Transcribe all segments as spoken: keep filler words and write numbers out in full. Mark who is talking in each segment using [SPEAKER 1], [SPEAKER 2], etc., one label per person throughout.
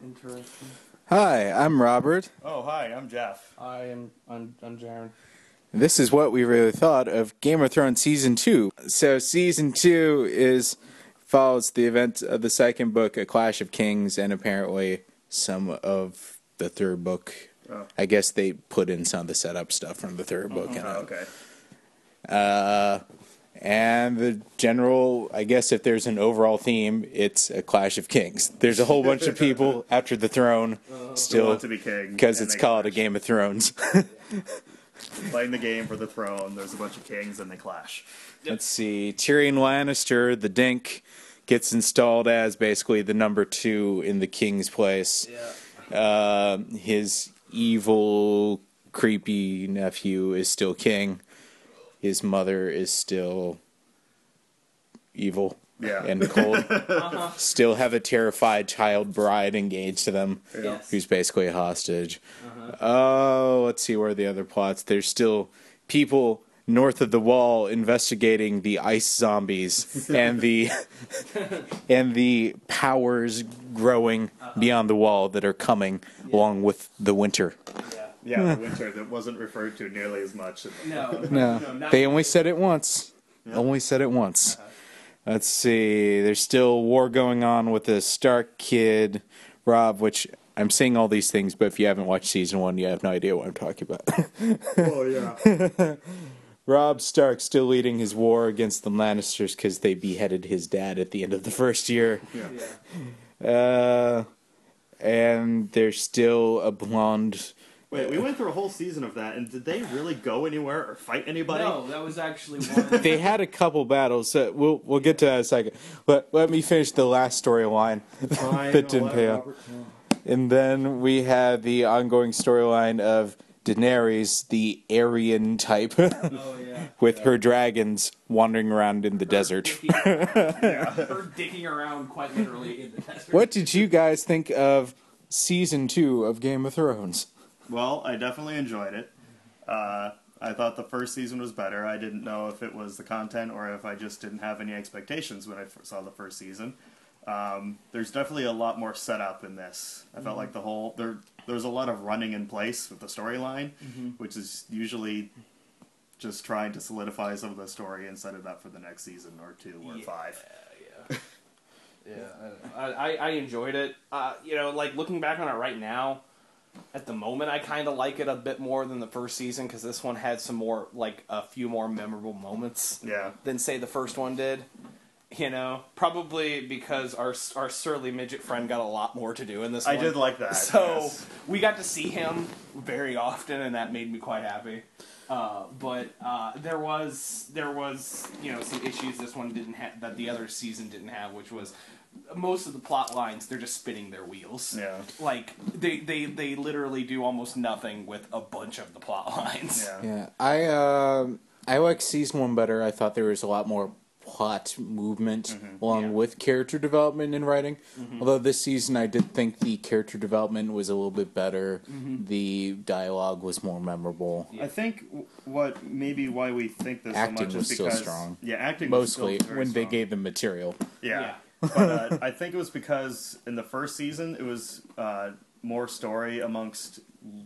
[SPEAKER 1] Interesting.
[SPEAKER 2] Hi, I'm Robert.
[SPEAKER 3] Oh, hi, I'm Jeff.
[SPEAKER 1] I am. I'm. I'm Jaron.
[SPEAKER 2] This is what we really thought of Game of Thrones Season two. So Season two is follows the event of the second book, A Clash of Kings, and apparently some of the third book.
[SPEAKER 3] Oh.
[SPEAKER 2] I guess they put in some of the setup stuff from the third book.
[SPEAKER 3] Oh,
[SPEAKER 2] in it.
[SPEAKER 3] okay.
[SPEAKER 2] Uh, and the general, I guess if there's an overall theme, it's A Clash of Kings. There's a whole bunch of people after the throne
[SPEAKER 3] Who
[SPEAKER 2] still
[SPEAKER 3] want to be king.
[SPEAKER 2] because
[SPEAKER 3] and
[SPEAKER 2] it's
[SPEAKER 3] they
[SPEAKER 2] called A
[SPEAKER 3] clash.
[SPEAKER 2] Game of Thrones.
[SPEAKER 3] Playing the game for the throne, there's a bunch of kings and they clash.
[SPEAKER 2] Let's see. Tyrion Lannister, the Dink, gets installed as basically the number two in the king's place.
[SPEAKER 1] Yeah.
[SPEAKER 2] Uh, his evil, creepy nephew is still king. His mother is still evil
[SPEAKER 3] Yeah.
[SPEAKER 2] and cold.
[SPEAKER 1] Uh-huh.
[SPEAKER 2] Still have a terrified child bride engaged to them,
[SPEAKER 1] Yes.
[SPEAKER 2] who's basically a hostage.
[SPEAKER 1] Uh-huh.
[SPEAKER 2] Oh, let's see where are the other plots. There's still people north of the wall investigating the ice zombies and the and the powers growing
[SPEAKER 1] Uh-huh.
[SPEAKER 2] beyond the wall that are coming
[SPEAKER 1] Yeah.
[SPEAKER 2] along with the winter.
[SPEAKER 1] Yeah.
[SPEAKER 3] Yeah, the winter that wasn't referred to nearly as much. in the-
[SPEAKER 1] No.
[SPEAKER 2] No,
[SPEAKER 1] no not
[SPEAKER 2] they only said it once. Only said it once.
[SPEAKER 1] Uh-huh.
[SPEAKER 2] Let's see. There's still war going on with the Stark kid, Rob, which I'm saying all these things, but if you haven't watched season one, you have no idea what I'm talking about.
[SPEAKER 3] Oh, yeah.
[SPEAKER 2] Rob Stark still leading his war against the Lannisters because they beheaded his dad at the end of the first year.
[SPEAKER 3] Yeah.
[SPEAKER 1] Yeah.
[SPEAKER 2] Uh, and there's still a blonde.
[SPEAKER 3] Wait, we went through a whole season of that, and did they really go anywhere or fight anybody?
[SPEAKER 1] No, that was actually one.
[SPEAKER 2] They had a couple battles. So we'll we'll get to that in a second. But let me finish the last storyline
[SPEAKER 3] Fine,
[SPEAKER 2] that
[SPEAKER 3] I'll
[SPEAKER 2] didn't
[SPEAKER 3] let
[SPEAKER 2] pay off.
[SPEAKER 3] Robert know.
[SPEAKER 2] And then we had the ongoing storyline of Daenerys, the Aryan type,
[SPEAKER 1] Oh yeah.
[SPEAKER 2] with her dragons wandering around in the desert.
[SPEAKER 1] Dicking, her dicking around quite literally in the desert.
[SPEAKER 2] What did you guys think of season two of Game of Thrones?
[SPEAKER 3] Well, I definitely enjoyed it. Uh, I thought the first season was better. I didn't know if it was the content or if I just didn't have any expectations when I f- saw the first season. Um, there's definitely a lot more setup in this. I felt like the whole there there's a lot of running in place with the storyline,
[SPEAKER 1] Mhm.
[SPEAKER 3] which is usually just trying to solidify some of the story and set it up for the next season or two or
[SPEAKER 1] Yeah,
[SPEAKER 3] five.
[SPEAKER 1] Yeah. Yeah. I, I, I enjoyed it. Uh, you know, like looking back on it right now, at the moment, I kind of like it a bit more than the first season because this one had some more, like a few more memorable moments
[SPEAKER 3] Yeah.
[SPEAKER 1] than say the first one did. You know, probably because our our surly midget friend got a lot more to do in this
[SPEAKER 3] I
[SPEAKER 1] one.
[SPEAKER 3] did like that.
[SPEAKER 1] So
[SPEAKER 3] yes.
[SPEAKER 1] we got to see him very often, and that made me quite happy. Uh, but uh, there was there was you know some issues this one didn't have that the other season didn't have, which was most of the plot lines they're just spinning their wheels.
[SPEAKER 3] Yeah.
[SPEAKER 1] Like they they they literally do almost nothing with a bunch of the plot lines.
[SPEAKER 3] Yeah.
[SPEAKER 2] Yeah, I um I like season one better. I thought there was a lot more plot movement
[SPEAKER 3] Mhm.
[SPEAKER 2] along
[SPEAKER 1] Yeah.
[SPEAKER 2] with character development in writing.
[SPEAKER 1] Mhm.
[SPEAKER 2] Although this season I did think the character development was a little bit better.
[SPEAKER 1] Mhm.
[SPEAKER 2] The dialogue was more memorable.
[SPEAKER 1] Yeah.
[SPEAKER 3] I think w- what maybe why we think this
[SPEAKER 2] Acting
[SPEAKER 3] so much
[SPEAKER 2] was
[SPEAKER 3] is
[SPEAKER 2] still
[SPEAKER 3] because
[SPEAKER 2] strong.
[SPEAKER 3] yeah, acting
[SPEAKER 2] Mostly
[SPEAKER 3] was still very
[SPEAKER 2] when they
[SPEAKER 3] strong.
[SPEAKER 2] gave them material.
[SPEAKER 3] yeah. but uh, I think it was because in the first season it was uh, more story amongst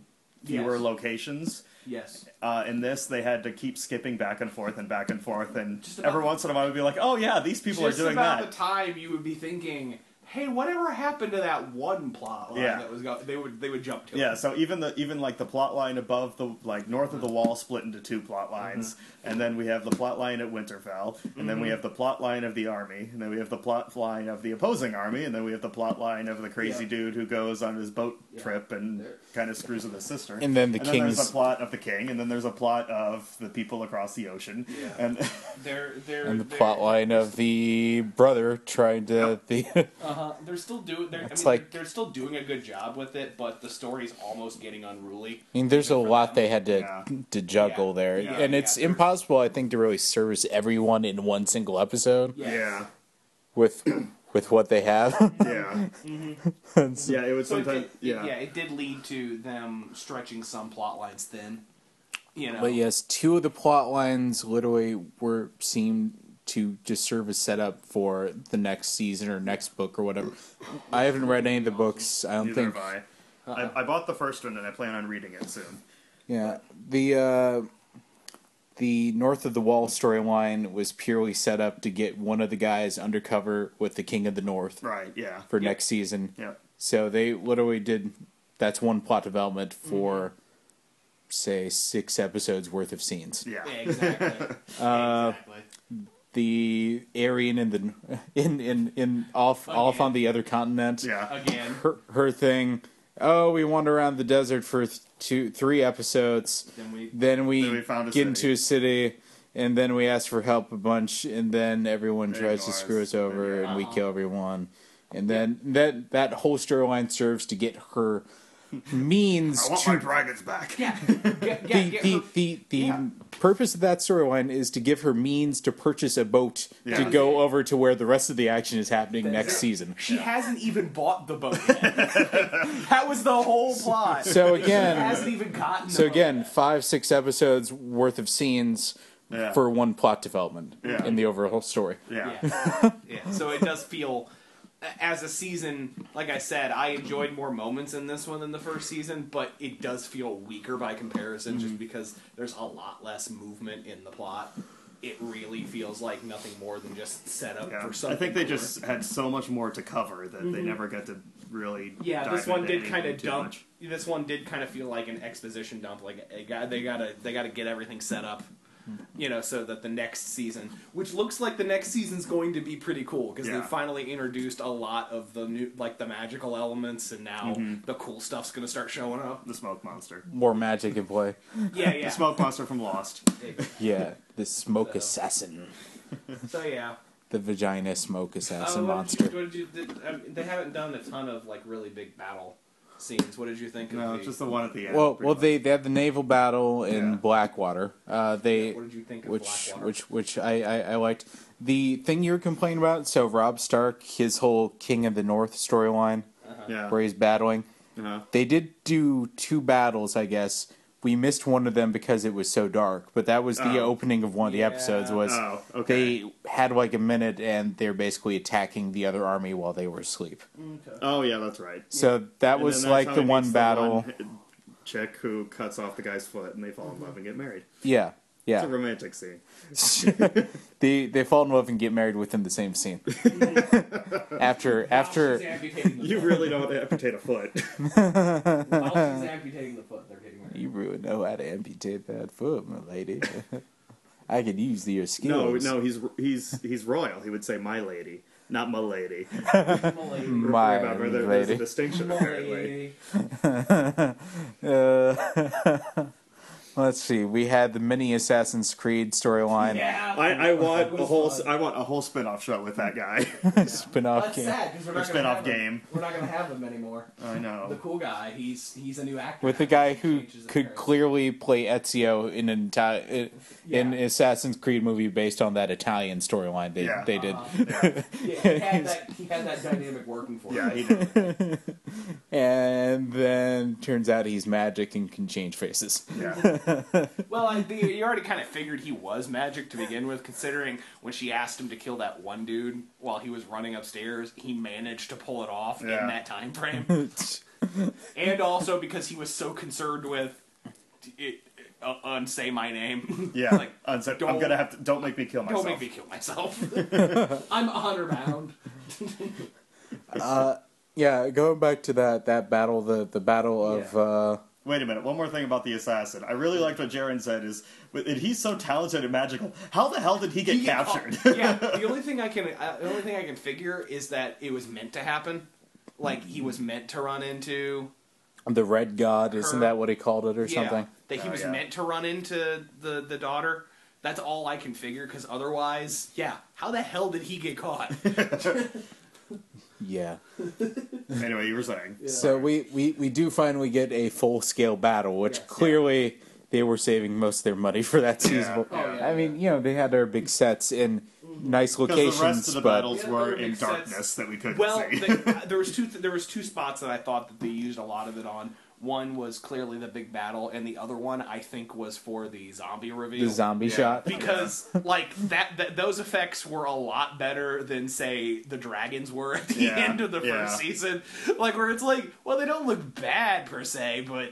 [SPEAKER 3] fewer
[SPEAKER 1] Yes.
[SPEAKER 3] locations.
[SPEAKER 1] Yes.
[SPEAKER 3] Uh, in this, they had to keep skipping back and forth and back and forth, and
[SPEAKER 1] Just about-
[SPEAKER 3] every once in a while, we'd be like, "Oh yeah, these people
[SPEAKER 1] Just
[SPEAKER 3] are doing
[SPEAKER 1] about
[SPEAKER 3] that."
[SPEAKER 1] the time you would be thinking, "Hey, whatever happened to that one plot line
[SPEAKER 3] Yeah.
[SPEAKER 1] that was go-? They would they would jump to
[SPEAKER 3] Yeah,
[SPEAKER 1] it."
[SPEAKER 3] so even the even like the plot line above the like north of the wall split into two plot lines, and then we have the plot line at Winterfell, and then we have the plot line of the army, and then we have the plot line of the opposing army, and then we have the plot line of the crazy
[SPEAKER 1] Yeah.
[SPEAKER 3] dude who goes on his boat
[SPEAKER 1] Yeah.
[SPEAKER 3] trip and
[SPEAKER 1] There-
[SPEAKER 3] kind of screws with his sister.
[SPEAKER 2] And then the
[SPEAKER 3] and then there's
[SPEAKER 2] king's
[SPEAKER 3] a plot of the king, and then there's a plot of the people across the ocean,
[SPEAKER 1] Yeah.
[SPEAKER 3] and
[SPEAKER 1] They're they're
[SPEAKER 2] and the
[SPEAKER 1] they're,
[SPEAKER 2] plot line of the brother trying to the
[SPEAKER 1] Uh-huh. They're still doing. They're, I
[SPEAKER 2] It's
[SPEAKER 1] mean,
[SPEAKER 2] like-
[SPEAKER 1] they're, they're still doing a good job with it, but the story's almost getting unruly.
[SPEAKER 2] I mean, there's a
[SPEAKER 1] Even for
[SPEAKER 2] lot
[SPEAKER 1] them.
[SPEAKER 2] they had to
[SPEAKER 3] Yeah.
[SPEAKER 2] to juggle
[SPEAKER 1] Yeah.
[SPEAKER 2] there,
[SPEAKER 1] Yeah,
[SPEAKER 2] and
[SPEAKER 1] yeah,
[SPEAKER 2] it's
[SPEAKER 1] there's-
[SPEAKER 2] impossible, I think, to really service everyone in one single episode
[SPEAKER 1] Yes.
[SPEAKER 3] yeah,
[SPEAKER 2] with with what they have.
[SPEAKER 3] yeah,
[SPEAKER 2] And so-
[SPEAKER 3] yeah. It would
[SPEAKER 1] So it,
[SPEAKER 3] sometimes,
[SPEAKER 1] it,
[SPEAKER 3] yeah.
[SPEAKER 1] yeah, it did lead to them stretching some plot lines thin. You know.
[SPEAKER 2] But yes, two of the plot lines literally were seemed to just serve as setup for the next season or next book or whatever. I haven't read any of the books. I don't
[SPEAKER 3] Neither
[SPEAKER 2] think.
[SPEAKER 3] have I. I. I bought the first one and I plan on reading it soon.
[SPEAKER 2] Yeah, the uh, the North of the Wall storyline was purely set up to get one of the guys undercover with the King of the North
[SPEAKER 3] Right. Yeah.
[SPEAKER 2] for
[SPEAKER 1] Yep.
[SPEAKER 2] next season.
[SPEAKER 3] Yeah.
[SPEAKER 2] So they literally did. That's one plot development for, say, six episodes worth of scenes.
[SPEAKER 3] Yeah.
[SPEAKER 1] Yeah, exactly.
[SPEAKER 2] Uh,
[SPEAKER 1] exactly.
[SPEAKER 2] The Aryan in the in in in off off
[SPEAKER 1] Again.
[SPEAKER 2] on the other continent.
[SPEAKER 3] Yeah.
[SPEAKER 1] Again,
[SPEAKER 2] Her her thing. Oh, we wander around the desert for th- two three episodes.
[SPEAKER 1] then we
[SPEAKER 2] Then we,
[SPEAKER 3] Then we found a
[SPEAKER 2] get
[SPEAKER 3] city.
[SPEAKER 2] into a city, and then we ask for help a bunch, and then everyone
[SPEAKER 3] They
[SPEAKER 2] tries to
[SPEAKER 3] ignore
[SPEAKER 2] screw
[SPEAKER 3] us.
[SPEAKER 2] us over,
[SPEAKER 3] Yeah.
[SPEAKER 2] and we
[SPEAKER 1] Uh-huh.
[SPEAKER 2] kill everyone. And then that that whole storyline serves to get her means
[SPEAKER 3] I want
[SPEAKER 2] to
[SPEAKER 3] my dragons back.
[SPEAKER 1] yeah, get, get,
[SPEAKER 2] the
[SPEAKER 1] get
[SPEAKER 2] the
[SPEAKER 1] her-
[SPEAKER 2] the, the
[SPEAKER 1] yeah.
[SPEAKER 2] purpose of that storyline is to give her means to purchase a boat
[SPEAKER 3] Yeah.
[SPEAKER 2] to go over to where the rest of the action is happening
[SPEAKER 1] That's
[SPEAKER 2] next
[SPEAKER 1] it.
[SPEAKER 2] season.
[SPEAKER 1] She hasn't even bought the boat yet. That was the whole plot.
[SPEAKER 2] So
[SPEAKER 1] She
[SPEAKER 2] again,
[SPEAKER 1] hasn't even gotten the
[SPEAKER 2] so
[SPEAKER 1] boat
[SPEAKER 2] again,
[SPEAKER 1] yet.
[SPEAKER 2] five six episodes worth of scenes
[SPEAKER 3] Yeah.
[SPEAKER 2] for one plot development
[SPEAKER 3] Yeah.
[SPEAKER 2] in the overall story.
[SPEAKER 3] Yeah.
[SPEAKER 1] Yeah. yeah. So it does feel, as a season, like I said, I enjoyed more moments in this one than the first season, but it does feel weaker by comparison just because there's a lot less movement in the plot. It really feels like nothing more than just set up
[SPEAKER 3] Yeah.
[SPEAKER 1] for
[SPEAKER 3] I
[SPEAKER 1] something.
[SPEAKER 3] think they
[SPEAKER 1] cooler.
[SPEAKER 3] just had so much more to cover that they never got to really.
[SPEAKER 1] Yeah,
[SPEAKER 3] dive
[SPEAKER 1] this one
[SPEAKER 3] into
[SPEAKER 1] did kind
[SPEAKER 3] anything
[SPEAKER 1] of
[SPEAKER 3] too
[SPEAKER 1] dump.
[SPEAKER 3] much.
[SPEAKER 1] This one did kind of feel like an exposition dump. Like it got, they gotta they gotta get everything set up, you know, so that the next season, which looks like the next season's going to be pretty cool because
[SPEAKER 3] Yeah.
[SPEAKER 1] they finally introduced a lot of the new, like the magical elements, and now the cool stuff's gonna start showing up.
[SPEAKER 3] The smoke monster.
[SPEAKER 2] More magic in play.
[SPEAKER 1] Yeah, yeah.
[SPEAKER 3] The smoke monster from Lost.
[SPEAKER 2] Yeah, the smoke
[SPEAKER 1] So-
[SPEAKER 2] assassin.
[SPEAKER 1] So yeah.
[SPEAKER 2] The vagina smoke assassin
[SPEAKER 1] Uh, what
[SPEAKER 2] monster.
[SPEAKER 1] Did you, what did you, did, um, they haven't done a ton of like really big battle scenes. What did you think of
[SPEAKER 3] No,
[SPEAKER 1] the?
[SPEAKER 3] just the one at the end.
[SPEAKER 2] Well,
[SPEAKER 3] pretty
[SPEAKER 2] well,
[SPEAKER 3] much.
[SPEAKER 2] they, they had the naval battle in
[SPEAKER 3] Yeah.
[SPEAKER 2] Blackwater. Uh, they,
[SPEAKER 1] what did you think of
[SPEAKER 2] which
[SPEAKER 1] Blackwater?
[SPEAKER 2] which which I, I, I liked. The thing you were complaining about. So Rob Stark, his whole King of the North storyline,
[SPEAKER 3] Yeah.
[SPEAKER 2] where he's battling.
[SPEAKER 3] Uh-huh.
[SPEAKER 2] They did do two battles, I guess. We missed one of them because it was so dark, but that was the
[SPEAKER 3] Oh.
[SPEAKER 2] opening of one of the
[SPEAKER 1] Yeah.
[SPEAKER 2] episodes. Was
[SPEAKER 3] Oh, okay.
[SPEAKER 2] they had like a minute and they're basically attacking the other army while they were asleep.
[SPEAKER 1] Okay.
[SPEAKER 3] Oh yeah, that's right.
[SPEAKER 2] So that
[SPEAKER 3] And
[SPEAKER 2] was
[SPEAKER 3] then that's
[SPEAKER 2] like
[SPEAKER 3] how
[SPEAKER 2] the
[SPEAKER 3] he
[SPEAKER 2] one
[SPEAKER 3] meets
[SPEAKER 2] battle.
[SPEAKER 3] one chick who cuts off the guy's foot, and they fall in love and get married.
[SPEAKER 2] Yeah,
[SPEAKER 3] It's a
[SPEAKER 2] yeah.
[SPEAKER 3] romantic scene.
[SPEAKER 2] they they fall in love and get married within the same scene. after
[SPEAKER 1] While
[SPEAKER 2] after
[SPEAKER 1] she's amputating the
[SPEAKER 3] You
[SPEAKER 1] foot.
[SPEAKER 3] really don't amputate a foot.
[SPEAKER 1] While she's amputating the foot, they're getting married.
[SPEAKER 2] you really know how to amputate that foot, my lady. I could use your
[SPEAKER 3] No,
[SPEAKER 2] skills.
[SPEAKER 3] no, he's he's he's royal. He would say "my lady," not "my lady."
[SPEAKER 1] Malady.
[SPEAKER 2] My
[SPEAKER 3] Remember, there, there's a
[SPEAKER 2] lady.
[SPEAKER 3] distinction apparently.
[SPEAKER 1] Malady.
[SPEAKER 2] Uh, let's see. We had the mini Assassin's Creed storyline.
[SPEAKER 1] Yeah.
[SPEAKER 3] I, I want
[SPEAKER 1] That
[SPEAKER 3] a
[SPEAKER 1] was
[SPEAKER 3] whole
[SPEAKER 1] fun.
[SPEAKER 3] I want a whole spin-off show with that guy.
[SPEAKER 2] Spin-off
[SPEAKER 1] That's
[SPEAKER 2] game.
[SPEAKER 1] sad because we're
[SPEAKER 3] Or
[SPEAKER 1] not gonna
[SPEAKER 3] spin-off
[SPEAKER 1] have him.
[SPEAKER 3] game.
[SPEAKER 1] We're not gonna have him anymore.
[SPEAKER 3] I
[SPEAKER 1] The
[SPEAKER 3] know.
[SPEAKER 1] cool guy, he's he's a new actor.
[SPEAKER 2] With the
[SPEAKER 1] now.
[SPEAKER 2] guy
[SPEAKER 1] He
[SPEAKER 2] who
[SPEAKER 1] changes his
[SPEAKER 2] could
[SPEAKER 1] appearance.
[SPEAKER 2] clearly play Ezio in an entire in an
[SPEAKER 1] Yeah.
[SPEAKER 2] Assassin's Creed movie based on that Italian storyline they
[SPEAKER 3] Yeah.
[SPEAKER 2] they did.
[SPEAKER 1] Uh-huh. Yeah, he had that. He had that dynamic working for
[SPEAKER 3] Yeah,
[SPEAKER 1] him.
[SPEAKER 3] he did.
[SPEAKER 2] And then turns out he's magic and can change faces.
[SPEAKER 3] Yeah.
[SPEAKER 1] Well, I, the, you already kind of figured he was magic to begin with, considering when she asked him to kill that one dude while he was running upstairs, he managed to pull it off
[SPEAKER 3] Yeah.
[SPEAKER 1] in that time frame. And also because he was so concerned with it, uh, unsay my name.
[SPEAKER 3] Yeah.
[SPEAKER 1] Like,
[SPEAKER 3] Unsa- I'm
[SPEAKER 1] don't-
[SPEAKER 3] gonna have to. Don't make me kill myself.
[SPEAKER 1] Don't make me kill myself. I'm honor bound.
[SPEAKER 2] Uh, yeah, going back to that that battle, the the battle of
[SPEAKER 1] Yeah.
[SPEAKER 2] uh,
[SPEAKER 3] Wait a minute. One more thing about the assassin. I really liked what Jaren said. Is and he's so talented and magical. How the hell did he get
[SPEAKER 1] He get
[SPEAKER 3] captured?
[SPEAKER 1] caught. Yeah, the only thing I can uh, the only thing I can figure is that it was meant to happen. Like he was meant to run into
[SPEAKER 2] the Red God, isn't
[SPEAKER 1] Her-
[SPEAKER 2] that what he called it or
[SPEAKER 1] yeah,
[SPEAKER 2] something?
[SPEAKER 1] that he
[SPEAKER 3] Oh,
[SPEAKER 1] was
[SPEAKER 3] yeah.
[SPEAKER 1] meant to run into the the daughter. That's all I can figure because otherwise, yeah, how the hell did he get caught?
[SPEAKER 2] Yeah.
[SPEAKER 3] Anyway, you were saying.
[SPEAKER 2] So we, we, we do finally get a full scale battle, which
[SPEAKER 1] Yes,
[SPEAKER 2] clearly they were saving most of their money for that season.
[SPEAKER 3] Yeah.
[SPEAKER 1] Oh, yeah.
[SPEAKER 2] I mean, you know, they had their big sets in nice
[SPEAKER 3] Because
[SPEAKER 2] locations,
[SPEAKER 3] the rest of the
[SPEAKER 2] but
[SPEAKER 3] battles
[SPEAKER 1] Yeah,
[SPEAKER 3] were
[SPEAKER 1] there were
[SPEAKER 3] in
[SPEAKER 1] big
[SPEAKER 3] darkness
[SPEAKER 1] sets.
[SPEAKER 3] that we couldn't
[SPEAKER 1] Well,
[SPEAKER 3] see.
[SPEAKER 1] they, there was two th- there was two spots that I thought that they used a lot of it on. One was clearly the big battle, and the other one I think was for the zombie reveal.
[SPEAKER 2] The zombie
[SPEAKER 3] Yeah.
[SPEAKER 2] shot.
[SPEAKER 1] Because like that, that, those effects were a lot better than say the dragons were at the
[SPEAKER 3] Yeah,
[SPEAKER 1] end of the
[SPEAKER 3] yeah.
[SPEAKER 1] first season. Like where it's like, well, they don't look bad per se, but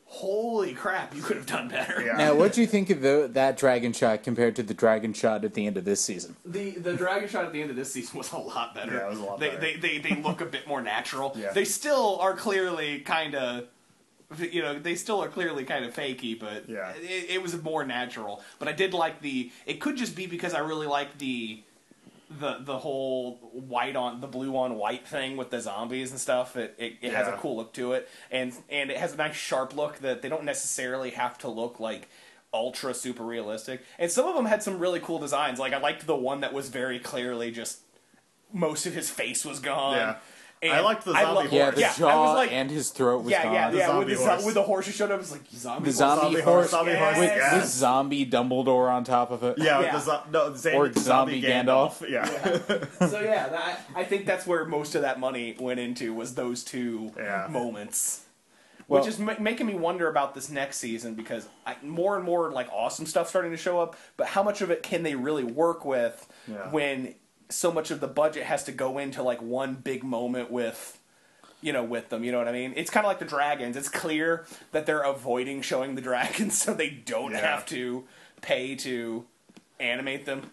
[SPEAKER 1] holy crap, you could have done better.
[SPEAKER 3] Yeah.
[SPEAKER 2] Now, what do you think of the, that dragon shot compared to the dragon shot at the end of this season?
[SPEAKER 1] The the dragon shot at the end of this season was a lot better.
[SPEAKER 3] Yeah, it was a lot
[SPEAKER 1] they,
[SPEAKER 3] better.
[SPEAKER 1] They, they they look a bit more natural.
[SPEAKER 3] Yeah.
[SPEAKER 1] They still are clearly kind of, you know, they still are clearly kind of fakey, but
[SPEAKER 3] Yeah.
[SPEAKER 1] it, it was more natural. But I did like the. It could just be because I really like the. The the whole white on the blue on white thing with the zombies and stuff. It it, it has a
[SPEAKER 3] Yeah.
[SPEAKER 1] cool look to it, and and it has a nice sharp look that they don't necessarily have to look like ultra super realistic. And some of them had some really cool designs. Like I liked the one that was very clearly just most of his face was gone.
[SPEAKER 3] Yeah.
[SPEAKER 1] And
[SPEAKER 3] I liked the
[SPEAKER 1] I
[SPEAKER 3] zombie
[SPEAKER 1] lo-
[SPEAKER 3] horse.
[SPEAKER 2] Yeah, the
[SPEAKER 1] yeah, I
[SPEAKER 2] jaw
[SPEAKER 1] was like,
[SPEAKER 2] and his throat was
[SPEAKER 1] yeah,
[SPEAKER 2] gone.
[SPEAKER 1] yeah,
[SPEAKER 3] The
[SPEAKER 1] yeah. With
[SPEAKER 3] zombie
[SPEAKER 1] the, zo-
[SPEAKER 3] horse.
[SPEAKER 1] with the horse who showed up, it was like zombie.
[SPEAKER 2] The
[SPEAKER 1] horse.
[SPEAKER 2] zombie
[SPEAKER 3] Zombie
[SPEAKER 2] horse
[SPEAKER 3] horse, zombie horse,
[SPEAKER 1] Yes.
[SPEAKER 3] yeah.
[SPEAKER 2] With zombie Dumbledore on top of it.
[SPEAKER 3] Yeah,
[SPEAKER 1] Yeah.
[SPEAKER 3] The zo- no, Zan-
[SPEAKER 2] Or zombie Gandalf.
[SPEAKER 3] Yeah.
[SPEAKER 1] So yeah, that, I think that's where most of that money went into was those two
[SPEAKER 3] Yeah.
[SPEAKER 1] moments.
[SPEAKER 2] Well-
[SPEAKER 1] Which is ma- making me wonder about this next season because I, more and more like awesome stuff starting to show up, but how much of it can they really work with
[SPEAKER 3] Yeah.
[SPEAKER 1] when so much of the budget has to go into like one big moment with, you know, with them. You know what I mean? It's kind of like the dragons. It's clear that they're avoiding showing the dragons so they don't
[SPEAKER 3] Yeah.
[SPEAKER 1] have to pay to animate them.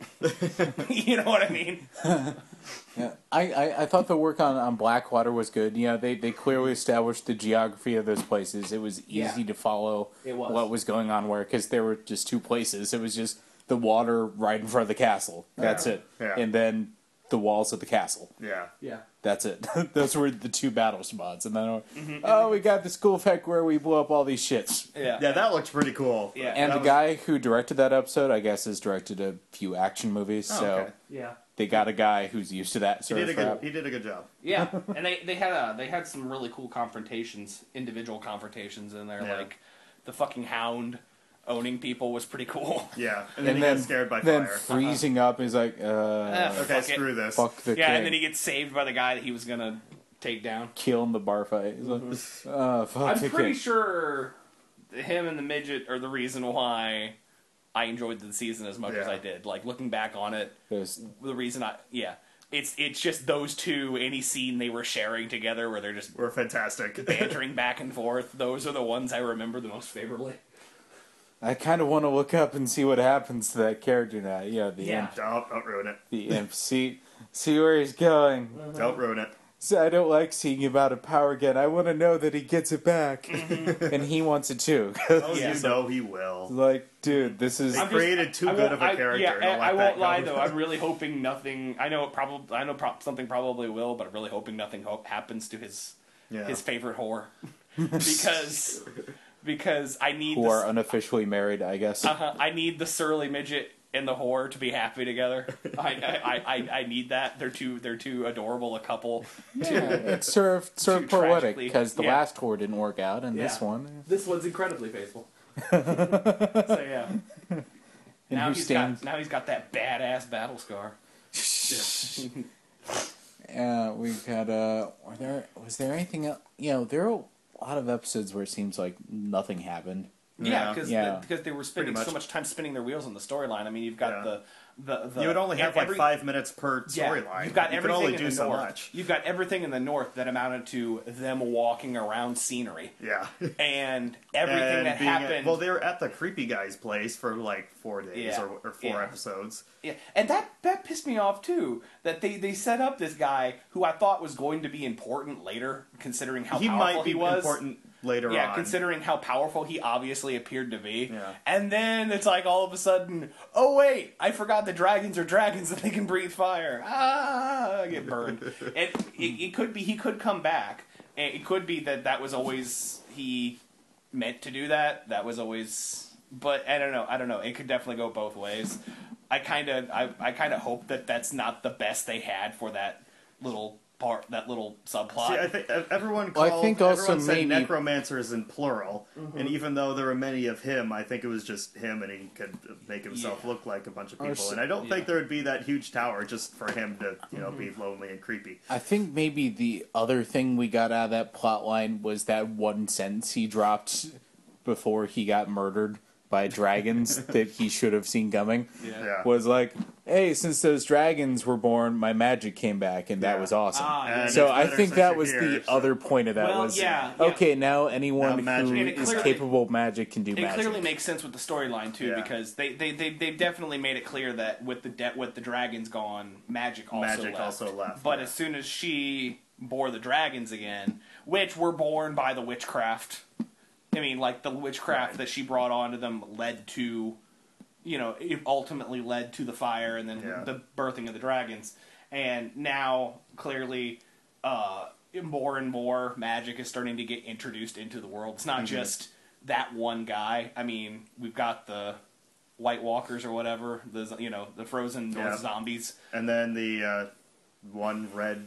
[SPEAKER 1] You know what I mean?
[SPEAKER 2] Yeah. I, I, I thought the work on, on Blackwater was good. You know, they, they clearly established the geography of those places. It was easy
[SPEAKER 1] Yeah.
[SPEAKER 2] to follow
[SPEAKER 1] It was.
[SPEAKER 2] what was going on where, because there were just two places. It was just the water right in front of the castle. That's
[SPEAKER 3] Yeah.
[SPEAKER 2] it.
[SPEAKER 3] Yeah.
[SPEAKER 2] And then the walls of the castle.
[SPEAKER 3] Yeah.
[SPEAKER 1] Yeah.
[SPEAKER 2] That's it. Those were the two battle spots. And then,
[SPEAKER 1] Mm-hmm.
[SPEAKER 2] oh, we got this cool effect where we blow up all these shits.
[SPEAKER 1] Yeah.
[SPEAKER 3] Yeah, that looked pretty cool.
[SPEAKER 1] Yeah.
[SPEAKER 2] And
[SPEAKER 3] That
[SPEAKER 2] the
[SPEAKER 3] was-
[SPEAKER 2] guy who directed that episode, I guess, has directed a few action movies.
[SPEAKER 3] Oh,
[SPEAKER 2] so
[SPEAKER 3] okay.
[SPEAKER 1] Yeah.
[SPEAKER 2] they got a guy who's used to that
[SPEAKER 3] He
[SPEAKER 2] sort
[SPEAKER 3] did a
[SPEAKER 2] of
[SPEAKER 3] good.
[SPEAKER 2] crap.
[SPEAKER 3] He did a good job.
[SPEAKER 1] Yeah, and they, they had a, they had some really cool confrontations, individual confrontations in there.
[SPEAKER 3] Yeah.
[SPEAKER 1] Like the fucking hound owning people was pretty cool.
[SPEAKER 3] Yeah, and then
[SPEAKER 2] And
[SPEAKER 3] he
[SPEAKER 2] then,
[SPEAKER 3] gets scared by
[SPEAKER 2] then
[SPEAKER 3] fire.
[SPEAKER 2] freezing up is like, uh,
[SPEAKER 1] Ah,
[SPEAKER 3] Okay,
[SPEAKER 1] fuck it.
[SPEAKER 3] screw this.
[SPEAKER 2] fuck the
[SPEAKER 1] Yeah,
[SPEAKER 2] king.
[SPEAKER 1] and then he gets saved by the guy that he was gonna take down.
[SPEAKER 2] Killing the bar fight. He's like, uh, fuck
[SPEAKER 1] I'm
[SPEAKER 2] the
[SPEAKER 1] pretty
[SPEAKER 2] king.
[SPEAKER 1] sure him and the midget are the reason why I enjoyed the season as much as
[SPEAKER 3] Yeah.
[SPEAKER 1] I did. Like looking back on it,
[SPEAKER 2] There's,
[SPEAKER 1] the reason I yeah, it's it's just those two. Any scene they were sharing together where they're just
[SPEAKER 3] We're fantastic.
[SPEAKER 1] bantering back and forth. Those are the ones I remember the most favorably.
[SPEAKER 2] I kind of want to look up and see what happens to that character now. You know, the
[SPEAKER 1] Yeah.
[SPEAKER 2] imp,
[SPEAKER 3] Don't, don't ruin it.
[SPEAKER 2] the imp. See, see where he's going.
[SPEAKER 3] Don't ruin it.
[SPEAKER 2] So I don't like seeing him out of power again. I want to know that he gets it back, and he wants it too.
[SPEAKER 3] Oh,
[SPEAKER 1] Yeah.
[SPEAKER 3] you know he will.
[SPEAKER 2] Like, dude, this is.
[SPEAKER 3] They
[SPEAKER 1] I'm just-
[SPEAKER 3] created too
[SPEAKER 1] I
[SPEAKER 3] good
[SPEAKER 1] won't-
[SPEAKER 3] of a
[SPEAKER 1] I-
[SPEAKER 3] character.
[SPEAKER 1] Yeah,
[SPEAKER 3] Don't
[SPEAKER 1] I,
[SPEAKER 3] let
[SPEAKER 1] I
[SPEAKER 3] that
[SPEAKER 1] won't
[SPEAKER 3] go.
[SPEAKER 1] lie though. I'm really hoping nothing. I know it probably. I know pro- something probably will, but I'm really hoping nothing ho- happens to his
[SPEAKER 3] Yeah.
[SPEAKER 1] his favorite whore because because I need
[SPEAKER 2] who
[SPEAKER 1] the,
[SPEAKER 2] are unofficially married, I guess.
[SPEAKER 1] uh I need the surly midget and the whore to be happy together. I, I, I, I need that. They're too they're too adorable a couple.
[SPEAKER 2] Yeah, it's sort of sort
[SPEAKER 1] Too
[SPEAKER 2] of poetic
[SPEAKER 1] tragically-
[SPEAKER 2] because the
[SPEAKER 1] yeah.
[SPEAKER 2] last tour didn't work out, and this
[SPEAKER 1] Yeah.
[SPEAKER 2] one.
[SPEAKER 1] This one's incredibly faithful. So yeah.
[SPEAKER 2] And
[SPEAKER 1] Now
[SPEAKER 2] who
[SPEAKER 1] he's
[SPEAKER 2] stands?
[SPEAKER 1] got now he's got that badass battle scar.
[SPEAKER 2] Uh, we've got. Uh, were there was there anything else? You know, there are a lot of episodes where it seems like nothing happened.
[SPEAKER 1] Yeah,
[SPEAKER 3] Yeah.
[SPEAKER 1] because
[SPEAKER 2] Yeah.
[SPEAKER 1] because they were spending
[SPEAKER 3] Pretty
[SPEAKER 1] so
[SPEAKER 3] much.
[SPEAKER 1] much time spinning their wheels on the storyline. I mean, you've got
[SPEAKER 3] Yeah.
[SPEAKER 1] the, the the
[SPEAKER 3] You would only have like
[SPEAKER 1] every-
[SPEAKER 3] five minutes per
[SPEAKER 1] yeah,
[SPEAKER 3] storyline.
[SPEAKER 1] You've got
[SPEAKER 3] you can
[SPEAKER 1] everything
[SPEAKER 3] only
[SPEAKER 1] in
[SPEAKER 3] do
[SPEAKER 1] the
[SPEAKER 3] so
[SPEAKER 1] north.
[SPEAKER 3] much.
[SPEAKER 1] You've got everything in the north that amounted to them walking around scenery
[SPEAKER 3] Yeah.
[SPEAKER 1] and everything
[SPEAKER 3] And
[SPEAKER 1] that
[SPEAKER 3] being at-
[SPEAKER 1] happened.
[SPEAKER 3] well, they were at the creepy guy's place for like four days
[SPEAKER 1] Yeah.
[SPEAKER 3] or, or four
[SPEAKER 1] Yeah.
[SPEAKER 3] episodes.
[SPEAKER 1] Yeah, and that that pissed me off too. That they, they set up this guy who I thought was going to be important later, considering how
[SPEAKER 3] he
[SPEAKER 1] powerful
[SPEAKER 3] might be
[SPEAKER 1] he was.
[SPEAKER 3] important later
[SPEAKER 1] Yeah,
[SPEAKER 3] on.
[SPEAKER 1] considering how powerful he obviously appeared to be.
[SPEAKER 3] Yeah.
[SPEAKER 1] And then it's like all of a sudden, oh wait, I forgot the dragons are dragons and they can breathe fire. Ah, I get burned. it, it it could be he could come back. And it could be that that was always he meant to do that. That was always. But I don't know. I don't know. It could definitely go both ways. I kind of I, I kind of hope that that's not the best they had for that little part, that little subplot.
[SPEAKER 3] See, I think everyone
[SPEAKER 2] Well,
[SPEAKER 3] called,
[SPEAKER 2] I think also
[SPEAKER 3] everyone said
[SPEAKER 2] maybe-
[SPEAKER 3] necromancers in plural,
[SPEAKER 1] Mm-hmm.
[SPEAKER 3] and even though there were many of him, I think it was just him, and he could make himself
[SPEAKER 1] Yeah.
[SPEAKER 3] look like a bunch of
[SPEAKER 2] Or
[SPEAKER 3] people.
[SPEAKER 2] s-
[SPEAKER 3] And I don't
[SPEAKER 1] yeah.
[SPEAKER 3] think there would be that huge tower just for him to, you know,
[SPEAKER 1] Mm-hmm.
[SPEAKER 3] be lonely and creepy.
[SPEAKER 2] I think maybe the other thing we got out of that plot line was that one sentence he dropped before he got murdered by dragons that he should have seen coming.
[SPEAKER 1] yeah.
[SPEAKER 3] Yeah.
[SPEAKER 2] Was like, hey, since those dragons were born, my magic came back, and that
[SPEAKER 3] Yeah.
[SPEAKER 2] was awesome.
[SPEAKER 1] Ah, yeah.
[SPEAKER 3] And
[SPEAKER 2] So
[SPEAKER 3] it's
[SPEAKER 2] I
[SPEAKER 3] better
[SPEAKER 2] think
[SPEAKER 3] since
[SPEAKER 2] that
[SPEAKER 3] you're
[SPEAKER 2] was
[SPEAKER 3] here,
[SPEAKER 2] the
[SPEAKER 3] so-
[SPEAKER 2] other point of that
[SPEAKER 1] Well,
[SPEAKER 2] was,
[SPEAKER 1] yeah, yeah.
[SPEAKER 2] okay, now anyone
[SPEAKER 3] Now magic-
[SPEAKER 2] who
[SPEAKER 3] And
[SPEAKER 1] it
[SPEAKER 2] is
[SPEAKER 1] clearly-
[SPEAKER 2] capable of magic can do
[SPEAKER 1] It
[SPEAKER 2] magic.
[SPEAKER 1] clearly makes sense with the storyline too,
[SPEAKER 3] Yeah.
[SPEAKER 1] because they they they they've definitely made it clear that with the de- with the dragons gone, magic also
[SPEAKER 3] Magic
[SPEAKER 1] left.
[SPEAKER 3] also left,
[SPEAKER 1] But
[SPEAKER 3] yeah.
[SPEAKER 1] as soon as she bore the dragons again, which were born by the witchcraft, I mean, like the witchcraft
[SPEAKER 3] Right.
[SPEAKER 1] that she brought onto them led to, you know, it ultimately led to the fire and then
[SPEAKER 3] Yeah.
[SPEAKER 1] the birthing of the dragons. And now clearly, uh, more and more magic is starting to get introduced into the world. It's not
[SPEAKER 3] Mm-hmm.
[SPEAKER 1] just that one guy. I mean, we've got the White Walkers or whatever, the z- you know the frozen
[SPEAKER 3] Yeah.
[SPEAKER 1] North zombies.
[SPEAKER 3] And then the uh, one red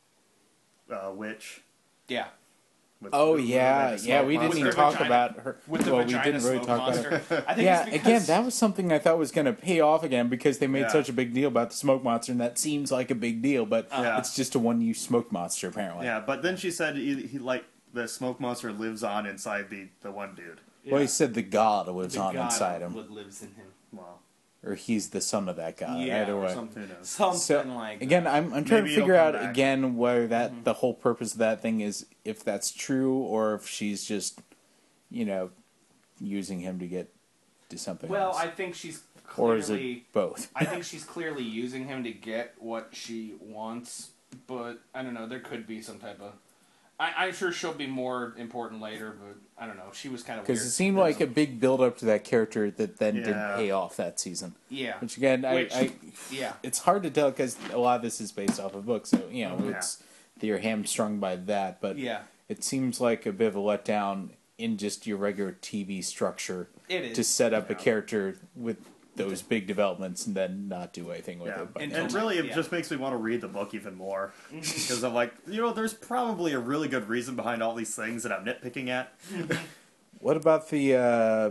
[SPEAKER 3] uh, witch.
[SPEAKER 1] Yeah,
[SPEAKER 3] With
[SPEAKER 2] Oh
[SPEAKER 3] the-
[SPEAKER 2] yeah,
[SPEAKER 3] with the
[SPEAKER 2] yeah.
[SPEAKER 3] smoke
[SPEAKER 2] We didn't
[SPEAKER 3] monster.
[SPEAKER 2] even
[SPEAKER 1] With the
[SPEAKER 2] talk
[SPEAKER 1] vagina-
[SPEAKER 2] about her.
[SPEAKER 1] with the
[SPEAKER 2] well, we
[SPEAKER 1] vagina
[SPEAKER 2] didn't really
[SPEAKER 1] smoke
[SPEAKER 2] talk
[SPEAKER 1] monster.
[SPEAKER 2] about her.
[SPEAKER 1] I think
[SPEAKER 2] Yeah,
[SPEAKER 1] it's because,
[SPEAKER 2] again, that was something I thought was going to pay off again because they made
[SPEAKER 3] Yeah.
[SPEAKER 2] such a big deal about the smoke monster, and that seems like a big deal, but
[SPEAKER 3] Yeah.
[SPEAKER 2] it's just a one-use smoke monster apparently.
[SPEAKER 3] Yeah, but then she said he, he like the smoke monster lives on inside the, the one dude.
[SPEAKER 2] Well, he said the god lives
[SPEAKER 1] the
[SPEAKER 2] on
[SPEAKER 1] God
[SPEAKER 2] inside him,
[SPEAKER 1] li- lives in him.
[SPEAKER 3] Wow.
[SPEAKER 2] or he's the son of that god.
[SPEAKER 1] yeah,
[SPEAKER 2] Either
[SPEAKER 1] or
[SPEAKER 2] way.
[SPEAKER 1] something,
[SPEAKER 3] Who knows?
[SPEAKER 1] something
[SPEAKER 2] So
[SPEAKER 1] like that.
[SPEAKER 2] again, I'm I'm trying
[SPEAKER 3] Maybe
[SPEAKER 2] to
[SPEAKER 3] it'll
[SPEAKER 2] figure
[SPEAKER 3] come
[SPEAKER 2] out
[SPEAKER 3] back.
[SPEAKER 2] again whether that
[SPEAKER 1] Mm-hmm.
[SPEAKER 2] the whole purpose of that thing is if that's true or if she's just, you know, using him to get to something
[SPEAKER 1] Well,
[SPEAKER 2] else.
[SPEAKER 1] I think she's
[SPEAKER 2] or is
[SPEAKER 1] clearly.
[SPEAKER 2] it both?
[SPEAKER 1] I think she's clearly using him to get what she wants, but I don't know. There could be some type of. I, I'm sure she'll be more important later, but I don't know. She was kind of weird.
[SPEAKER 2] Because it seemed like a big build up to that character that then
[SPEAKER 3] Yeah.
[SPEAKER 2] didn't pay off that season.
[SPEAKER 1] yeah,
[SPEAKER 2] Which again,
[SPEAKER 1] Which-
[SPEAKER 2] I, I
[SPEAKER 1] yeah.
[SPEAKER 2] it's hard to tell because a lot of this is based off a book, so you know
[SPEAKER 3] Yeah.
[SPEAKER 2] it's you're hamstrung by that. But
[SPEAKER 1] Yeah.
[SPEAKER 2] it seems like a bit of a letdown in just your regular T V structure
[SPEAKER 1] It is.
[SPEAKER 2] to set up a
[SPEAKER 3] Yeah.
[SPEAKER 2] character with those big developments and then not do anything with
[SPEAKER 3] Yeah,
[SPEAKER 2] it. But
[SPEAKER 3] and,
[SPEAKER 1] Until
[SPEAKER 3] and really, it
[SPEAKER 1] yeah.
[SPEAKER 3] just makes me want to read the book even more because I'm like, you know, there's probably a really good reason behind all these things that I'm nitpicking at.
[SPEAKER 2] what about the uh,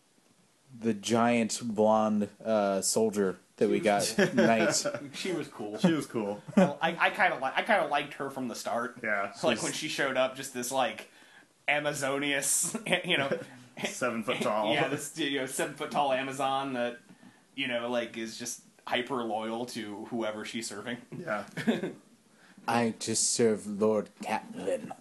[SPEAKER 2] the giant blonde uh, soldier that we got, Knight?
[SPEAKER 1] She was cool.
[SPEAKER 3] She was cool.
[SPEAKER 1] I, I kind of like. I kind of liked her from the start.
[SPEAKER 3] Yeah,
[SPEAKER 1] Like
[SPEAKER 3] she's
[SPEAKER 1] when she showed up, just this like Amazonius, you know,
[SPEAKER 3] seven foot tall.
[SPEAKER 1] yeah, this you know seven foot tall Amazon that you know like is just hyper loyal to whoever she's serving.
[SPEAKER 3] Yeah.
[SPEAKER 2] I just serve Lord Catelyn.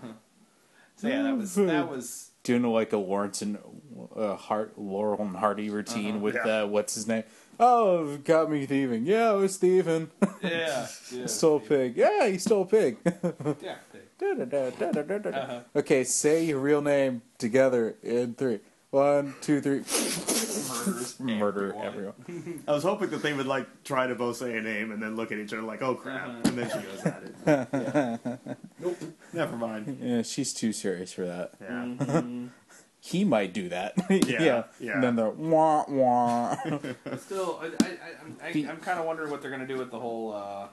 [SPEAKER 1] So yeah, that was that was
[SPEAKER 2] Doing like a Lawrence and uh, Hart, Laurel and Hardy routine
[SPEAKER 1] Uh-huh.
[SPEAKER 2] with
[SPEAKER 3] Yeah.
[SPEAKER 2] uh, what's his name? Oh, got me thieving. Yeah, it was thieving.
[SPEAKER 1] yeah, yeah
[SPEAKER 2] Stole a pig. Yeah, he stole a pig.
[SPEAKER 1] Yeah,
[SPEAKER 2] Da-da-da-da-da-da-da.
[SPEAKER 1] Uh-huh.
[SPEAKER 2] Okay, say your real name together in three. One, two, three.
[SPEAKER 1] murders,
[SPEAKER 2] Murder
[SPEAKER 1] everyone.
[SPEAKER 2] everyone.
[SPEAKER 3] I was hoping that they would like try to both say a name and then look at each other like, oh crap,
[SPEAKER 1] Uh-huh.
[SPEAKER 3] and then she goes at it.
[SPEAKER 1] Nope.
[SPEAKER 3] Never mind.
[SPEAKER 2] Yeah, she's too serious for that.
[SPEAKER 3] Yeah.
[SPEAKER 1] Mm-hmm.
[SPEAKER 2] He might do that.
[SPEAKER 3] Yeah, yeah.
[SPEAKER 2] And then the wah wah.
[SPEAKER 1] Still, I, I, I, I, I'm kind of wondering what they're gonna do with the whole uh,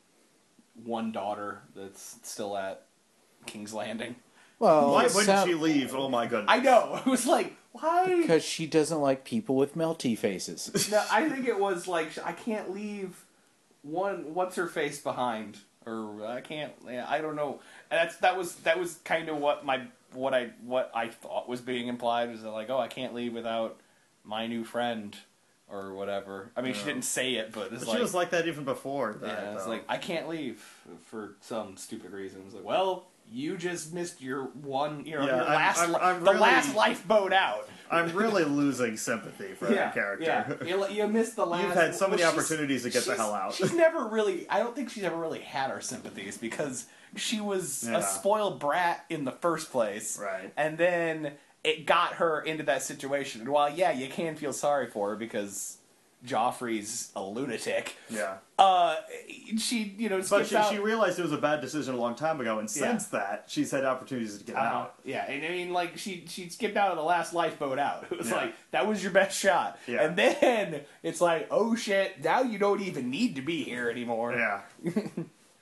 [SPEAKER 1] one daughter that's still at King's Landing.
[SPEAKER 2] Well,
[SPEAKER 3] Why
[SPEAKER 2] it
[SPEAKER 3] wouldn't
[SPEAKER 2] sound-
[SPEAKER 3] she leave? Oh my goodness.
[SPEAKER 1] I know. It was like, why?
[SPEAKER 2] Because she doesn't like people with melty faces.
[SPEAKER 1] No, I think it was like I can't leave one. What's her face behind, or I can't. Yeah, I don't know. And that's that was that was kind of what my what I what I thought was being implied was that like, oh, I can't leave without my new friend or whatever. I mean, she
[SPEAKER 3] Yeah.
[SPEAKER 1] didn't say it, but it's
[SPEAKER 3] But
[SPEAKER 1] like
[SPEAKER 3] she was like that even before that.
[SPEAKER 1] yeah, it's
[SPEAKER 3] though.
[SPEAKER 1] like I can't leave for some stupid reason. It's like, well, you just missed your one, you know,
[SPEAKER 3] Yeah,
[SPEAKER 1] your
[SPEAKER 3] I'm-
[SPEAKER 1] last,
[SPEAKER 3] I'm-
[SPEAKER 1] li-
[SPEAKER 3] I'm
[SPEAKER 1] the
[SPEAKER 3] really-
[SPEAKER 1] last lifeboat out.
[SPEAKER 3] I'm really losing sympathy for that character.
[SPEAKER 1] Yeah, you, you missed the last.
[SPEAKER 3] You've had so many
[SPEAKER 1] well, she's-
[SPEAKER 3] opportunities to get the
[SPEAKER 1] she's-
[SPEAKER 3] hell out.
[SPEAKER 1] She's never really. I don't think she's ever really had our sympathies because she was
[SPEAKER 3] Yeah.
[SPEAKER 1] a spoiled brat in the first place,
[SPEAKER 3] Right.
[SPEAKER 1] and then it got her into that situation. And while yeah, you can feel sorry for her because Joffrey's a lunatic.
[SPEAKER 3] Yeah.
[SPEAKER 1] Uh, she you know
[SPEAKER 3] But
[SPEAKER 1] skips
[SPEAKER 3] she,
[SPEAKER 1] out.
[SPEAKER 3] she realized it was a bad decision a long time ago, and
[SPEAKER 1] Yeah.
[SPEAKER 3] since that, she's had opportunities to get
[SPEAKER 1] Uh-huh.
[SPEAKER 3] out.
[SPEAKER 1] Yeah, and I mean, like she she skipped out of the last lifeboat out. It was
[SPEAKER 3] Yeah.
[SPEAKER 1] like that was your best shot,
[SPEAKER 3] Yeah.
[SPEAKER 1] and then it's like, oh shit, now you don't even need to be here anymore.
[SPEAKER 3] Yeah.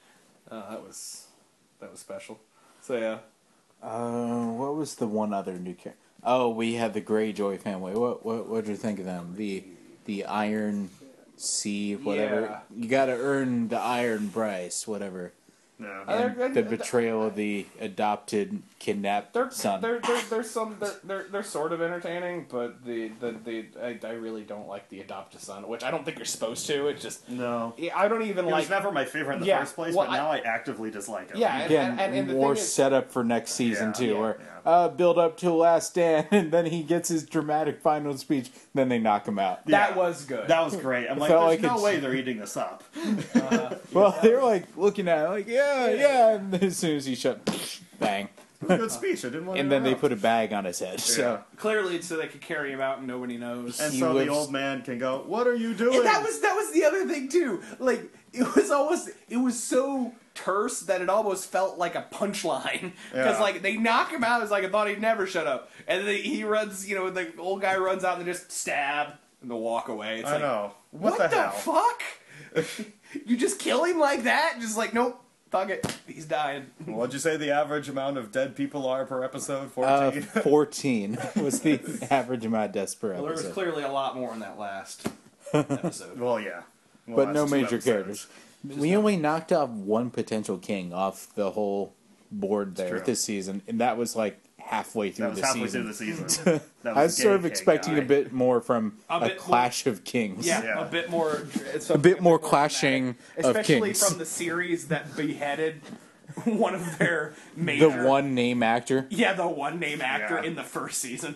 [SPEAKER 1] Uh, that was that was special. So yeah.
[SPEAKER 2] Uh, what was the one other new character? Oh, we had the Greyjoy family. What what what did you think of them? The the Iron Sea, whatever.
[SPEAKER 1] Yeah.
[SPEAKER 2] You got to earn the Iron Price, whatever.
[SPEAKER 3] No.
[SPEAKER 1] Uh, they're-
[SPEAKER 2] And
[SPEAKER 1] they're-
[SPEAKER 2] the betrayal of the adopted, kidnapped
[SPEAKER 1] They're,
[SPEAKER 2] son.
[SPEAKER 1] they're, they're, they're some they're, they're they're sort of entertaining, but the the, the I, I really don't like the adopted son, which I don't think you're supposed to. It's just
[SPEAKER 3] No.
[SPEAKER 1] yeah, I don't even
[SPEAKER 3] He
[SPEAKER 1] like
[SPEAKER 3] was never my favorite in the
[SPEAKER 1] Yeah,
[SPEAKER 3] first place,
[SPEAKER 1] well,
[SPEAKER 3] but now I, actively dislike him.
[SPEAKER 1] Yeah, and-
[SPEAKER 2] Again,
[SPEAKER 1] and- and the
[SPEAKER 2] more
[SPEAKER 1] thing is-
[SPEAKER 2] setup for next season
[SPEAKER 3] Yeah,
[SPEAKER 2] too,
[SPEAKER 1] yeah,
[SPEAKER 2] where
[SPEAKER 3] yeah.
[SPEAKER 2] uh, build up to Last Stand, and then he gets his dramatic final speech, then they knock him out.
[SPEAKER 1] that
[SPEAKER 3] Yeah.
[SPEAKER 1] was good.
[SPEAKER 3] That was great. I'm like,
[SPEAKER 2] felt
[SPEAKER 3] there's
[SPEAKER 2] like
[SPEAKER 3] no
[SPEAKER 2] it's-
[SPEAKER 3] way they're eating this up.
[SPEAKER 2] Well, they're like looking at it, like, yeah, yeah, and as soon as he shut, bang,
[SPEAKER 3] It was a good speech. I didn't want to
[SPEAKER 2] and then they
[SPEAKER 3] interrupt.
[SPEAKER 2] put a bag on his head. So
[SPEAKER 1] Clearly, it's so they could carry him out and nobody knows.
[SPEAKER 3] And
[SPEAKER 2] He
[SPEAKER 3] so
[SPEAKER 2] lives-
[SPEAKER 3] the old man can go, "What are you doing?"
[SPEAKER 1] And that was that was the other thing too. Like it was almost it was so terse that it almost felt like a punchline because
[SPEAKER 3] Yeah.
[SPEAKER 1] like they knock him out. It's like I thought he'd never shut up, and then he runs. You know, the old guy runs out and they just stab and they walk away. It's
[SPEAKER 3] I
[SPEAKER 1] like,
[SPEAKER 3] know. What,
[SPEAKER 1] What,
[SPEAKER 3] the,
[SPEAKER 1] the,
[SPEAKER 3] hell?
[SPEAKER 1] fuck? You just kill him like that? Just like nope, fuck it, he's dying.
[SPEAKER 3] What'd you say the average amount of dead people are per episode?
[SPEAKER 2] uh,
[SPEAKER 3] fourteen?
[SPEAKER 2] fourteen was the average amount of deaths per
[SPEAKER 1] Well, there was
[SPEAKER 2] episode,
[SPEAKER 1] clearly a lot more in that last episode.
[SPEAKER 3] well, yeah. Well,
[SPEAKER 2] but
[SPEAKER 3] that's
[SPEAKER 2] no
[SPEAKER 3] two
[SPEAKER 2] major
[SPEAKER 3] episodes.
[SPEAKER 2] characters. We only knocked off one potential king off the whole board there
[SPEAKER 3] true.
[SPEAKER 2] this season, and that was like halfway through
[SPEAKER 3] That was
[SPEAKER 2] the
[SPEAKER 3] halfway
[SPEAKER 2] season.
[SPEAKER 3] through the season. That
[SPEAKER 2] I was
[SPEAKER 3] the
[SPEAKER 2] sort
[SPEAKER 3] gay
[SPEAKER 2] of
[SPEAKER 3] king
[SPEAKER 2] expecting
[SPEAKER 3] guy.
[SPEAKER 2] a bit more from
[SPEAKER 1] A
[SPEAKER 2] a,
[SPEAKER 1] bit more-
[SPEAKER 2] clash of kings.
[SPEAKER 1] Yeah,
[SPEAKER 3] Yeah.
[SPEAKER 1] a bit more. It's
[SPEAKER 2] A bit more
[SPEAKER 1] dramatic.
[SPEAKER 2] clashing of
[SPEAKER 1] Especially
[SPEAKER 2] kings.
[SPEAKER 1] from the series that beheaded one of their
[SPEAKER 2] The
[SPEAKER 1] major.
[SPEAKER 2] one name actor.
[SPEAKER 1] Yeah, the one name actor
[SPEAKER 3] Yeah.
[SPEAKER 1] in the first season.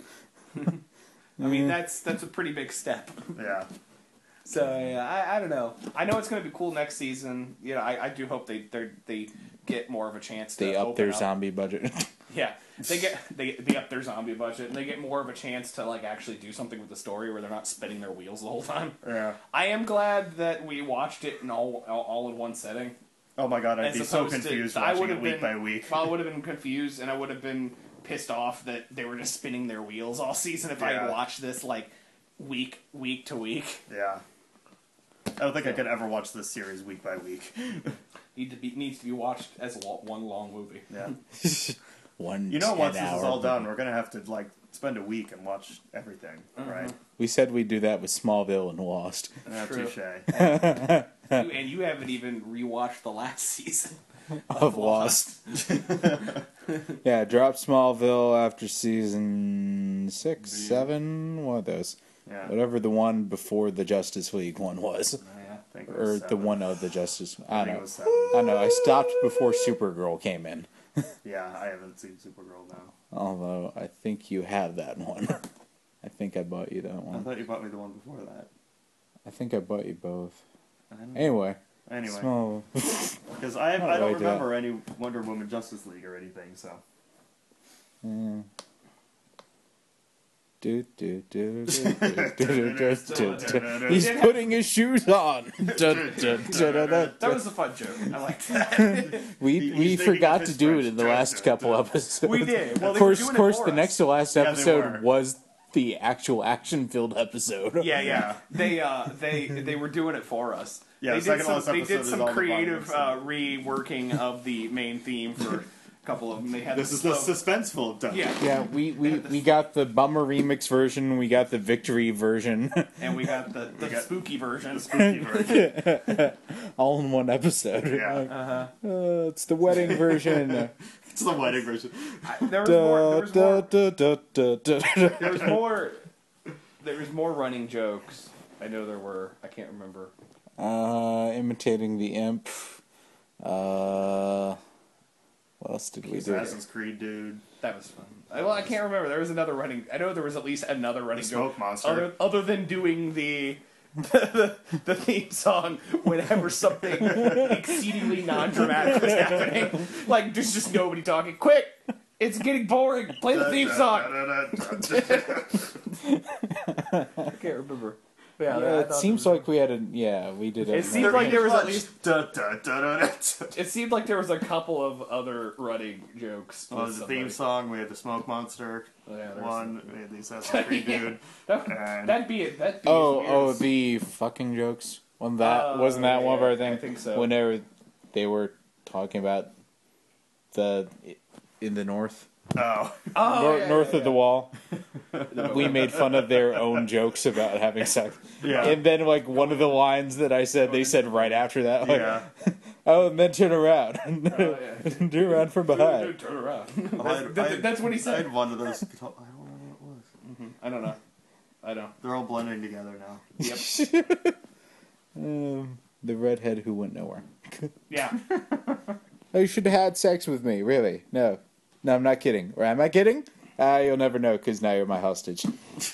[SPEAKER 1] I mean, that's that's a pretty big step.
[SPEAKER 3] Yeah.
[SPEAKER 1] So yeah, I, I don't know. I know it's going to be cool next season. You know, I, I do hope they they they get more of a chance to
[SPEAKER 2] They up
[SPEAKER 1] open
[SPEAKER 2] their zombie budget.
[SPEAKER 1] Yeah, they get they they up their zombie budget and they get more of a chance to like actually do something with the story where they're not spinning their wheels the whole time.
[SPEAKER 3] Yeah.
[SPEAKER 1] I am glad that we watched it in all all, all in one setting.
[SPEAKER 3] Oh my god, I'd
[SPEAKER 1] As
[SPEAKER 3] be so
[SPEAKER 1] opposed to-
[SPEAKER 3] confused
[SPEAKER 1] I
[SPEAKER 3] watching
[SPEAKER 1] would
[SPEAKER 3] it
[SPEAKER 1] have
[SPEAKER 3] week
[SPEAKER 1] been-
[SPEAKER 3] by week.
[SPEAKER 1] Well, I would have been confused and I would have been pissed off that they were just spinning their wheels all season if I
[SPEAKER 3] Yeah.
[SPEAKER 1] had watched this like week week to week.
[SPEAKER 3] Yeah. I don't think I could ever watch this series week by week.
[SPEAKER 1] Need to be needs to be watched as a lo- one long movie.
[SPEAKER 3] Yeah.
[SPEAKER 2] One.
[SPEAKER 3] You know, once this is
[SPEAKER 2] ten-hour
[SPEAKER 3] all done,
[SPEAKER 2] movie.
[SPEAKER 3] we're gonna have to like spend a week and watch everything,
[SPEAKER 1] Mm-hmm.
[SPEAKER 3] right?
[SPEAKER 2] We said we'd do that with Smallville and Lost.
[SPEAKER 3] Uh,
[SPEAKER 1] True.
[SPEAKER 3] touche.
[SPEAKER 1] You, and you haven't even rewatched the last season.
[SPEAKER 2] Of Lost. Yeah, drop Smallville after season six, seven, one of those.
[SPEAKER 3] Yeah.
[SPEAKER 2] Whatever the one before the Justice League one was.
[SPEAKER 1] Yeah.
[SPEAKER 3] I think it was
[SPEAKER 2] Or the
[SPEAKER 3] seven.
[SPEAKER 2] one of the Justice I
[SPEAKER 3] I think
[SPEAKER 2] don't
[SPEAKER 3] it
[SPEAKER 2] know.
[SPEAKER 3] was seven.
[SPEAKER 2] I know, I stopped before Supergirl came in.
[SPEAKER 3] Yeah, I haven't seen Supergirl now.
[SPEAKER 2] Although, I think you have that one. I think I bought you that
[SPEAKER 3] I
[SPEAKER 2] one.
[SPEAKER 3] thought you bought me the one before that.
[SPEAKER 2] I think I bought you both.
[SPEAKER 3] I don't know.
[SPEAKER 2] Anyway.
[SPEAKER 3] Anyway,
[SPEAKER 2] Small.
[SPEAKER 3] because I,
[SPEAKER 2] How
[SPEAKER 3] I
[SPEAKER 2] do
[SPEAKER 3] don't
[SPEAKER 2] I do that?
[SPEAKER 3] remember any Wonder Woman Justice League or anything, so.
[SPEAKER 2] Yeah. Do, do, do, do, do, do, do, do, do. He's putting his shoes on. Du, du, du, du, du,
[SPEAKER 1] That
[SPEAKER 2] du.
[SPEAKER 1] was a fun joke. I liked that.
[SPEAKER 2] We
[SPEAKER 3] He-
[SPEAKER 2] we
[SPEAKER 3] he's thinking
[SPEAKER 2] forgot
[SPEAKER 3] of
[SPEAKER 2] to
[SPEAKER 3] his
[SPEAKER 2] do it
[SPEAKER 3] friends.
[SPEAKER 2] in the
[SPEAKER 3] Du,
[SPEAKER 2] last
[SPEAKER 3] du,
[SPEAKER 2] couple
[SPEAKER 3] du.
[SPEAKER 2] episodes.
[SPEAKER 1] We did. Well,
[SPEAKER 2] Of
[SPEAKER 1] they
[SPEAKER 2] course,
[SPEAKER 1] were
[SPEAKER 2] of
[SPEAKER 1] doing it
[SPEAKER 2] course,
[SPEAKER 1] for
[SPEAKER 2] the
[SPEAKER 1] us.
[SPEAKER 2] next to last
[SPEAKER 3] Yeah, they
[SPEAKER 2] episode
[SPEAKER 3] were.
[SPEAKER 2] was the actual action-filled episode.
[SPEAKER 1] Yeah, yeah.
[SPEAKER 3] Yeah.
[SPEAKER 1] They uh they they were doing it for us.
[SPEAKER 3] Yeah,
[SPEAKER 1] they
[SPEAKER 3] the
[SPEAKER 1] did
[SPEAKER 3] second
[SPEAKER 1] some
[SPEAKER 3] last
[SPEAKER 1] they
[SPEAKER 3] episode
[SPEAKER 1] did
[SPEAKER 3] is
[SPEAKER 1] some
[SPEAKER 3] all the
[SPEAKER 1] creative uh,
[SPEAKER 3] violence.
[SPEAKER 1] reworking of the main theme for a couple of them. They had
[SPEAKER 3] This
[SPEAKER 1] the
[SPEAKER 3] is the
[SPEAKER 1] slow-
[SPEAKER 3] suspenseful done.
[SPEAKER 1] yeah,
[SPEAKER 2] Yeah, we, we, we got the bummer remix version, we got the victory version,
[SPEAKER 1] and we got the, the
[SPEAKER 3] got-
[SPEAKER 1] spooky version.
[SPEAKER 3] Spooky version.
[SPEAKER 2] all in one episode.
[SPEAKER 3] Yeah.
[SPEAKER 2] Like,
[SPEAKER 1] Uh-huh.
[SPEAKER 2] uh, it's the wedding version.
[SPEAKER 3] It's the wedding version.
[SPEAKER 1] I, there was more. There was
[SPEAKER 2] Da,
[SPEAKER 1] more.
[SPEAKER 2] da, da, da, da, da.
[SPEAKER 1] There was more. There was more running jokes. I know there were. I can't remember.
[SPEAKER 2] Uh, imitating the imp. Uh, what else did we do?
[SPEAKER 3] Assassin's Creed dude.
[SPEAKER 1] That was fun. I, well, I can't remember. There was another running. I know there was at least another running
[SPEAKER 3] The
[SPEAKER 1] joke.
[SPEAKER 3] smoke monster.
[SPEAKER 1] Other, other than doing the the, the theme song whenever something exceedingly non-dramatic was happening. Like there's just nobody talking. Quick! It's getting boring. Play the theme song. I can't remember. But yeah,
[SPEAKER 2] Yeah,
[SPEAKER 1] I
[SPEAKER 2] it
[SPEAKER 1] thought
[SPEAKER 2] seems
[SPEAKER 1] there was-
[SPEAKER 2] like we had a yeah we did.
[SPEAKER 1] It
[SPEAKER 2] a-
[SPEAKER 1] seemed like there was at least.
[SPEAKER 3] Da, da, da, da, da.
[SPEAKER 1] It seemed like there was a couple of other running jokes.
[SPEAKER 3] Well,
[SPEAKER 1] with
[SPEAKER 3] the theme
[SPEAKER 1] somebody.
[SPEAKER 3] song, we had the Smoke Monster
[SPEAKER 1] Oh, yeah, there was
[SPEAKER 3] one, we had the Assassin's Creed
[SPEAKER 1] Yeah.
[SPEAKER 3] dude.
[SPEAKER 1] That,
[SPEAKER 3] And-
[SPEAKER 1] that'd be it. That'd be
[SPEAKER 2] Oh
[SPEAKER 1] as
[SPEAKER 2] oh
[SPEAKER 1] weird as-
[SPEAKER 2] the fucking jokes. Wasn't that
[SPEAKER 1] Uh,
[SPEAKER 2] wasn't that one of
[SPEAKER 1] yeah,
[SPEAKER 2] our
[SPEAKER 1] I
[SPEAKER 2] things?
[SPEAKER 1] think so.
[SPEAKER 2] Whenever they were talking about the in the north,
[SPEAKER 3] Oh.
[SPEAKER 1] Oh,
[SPEAKER 2] Nor-
[SPEAKER 1] yeah,
[SPEAKER 2] north
[SPEAKER 1] yeah,
[SPEAKER 2] of the
[SPEAKER 1] yeah.
[SPEAKER 2] wall. We made fun of their own jokes about having sex.
[SPEAKER 3] Yeah.
[SPEAKER 2] And then, like, one of the lines that I said, they said right after that, like,
[SPEAKER 3] Yeah.
[SPEAKER 2] oh, and then turn around.
[SPEAKER 1] Oh, yeah.
[SPEAKER 2] Turn around from
[SPEAKER 1] Dude,
[SPEAKER 2] behind.
[SPEAKER 1] dude, turn around.
[SPEAKER 3] I
[SPEAKER 1] That's,
[SPEAKER 3] had-
[SPEAKER 1] that-
[SPEAKER 3] I had-
[SPEAKER 1] that's what he
[SPEAKER 3] I
[SPEAKER 1] said.
[SPEAKER 3] had one of those. I don't know what it was.
[SPEAKER 1] I don't know. I know.
[SPEAKER 3] They're all blending together now.
[SPEAKER 1] Yep.
[SPEAKER 2] Um, the redhead who went nowhere.
[SPEAKER 1] Yeah.
[SPEAKER 2] Oh, you should have had sex with me, really? No. No, I'm not kidding. Or am I kidding? Ah, you'll never know, because now you're my hostage.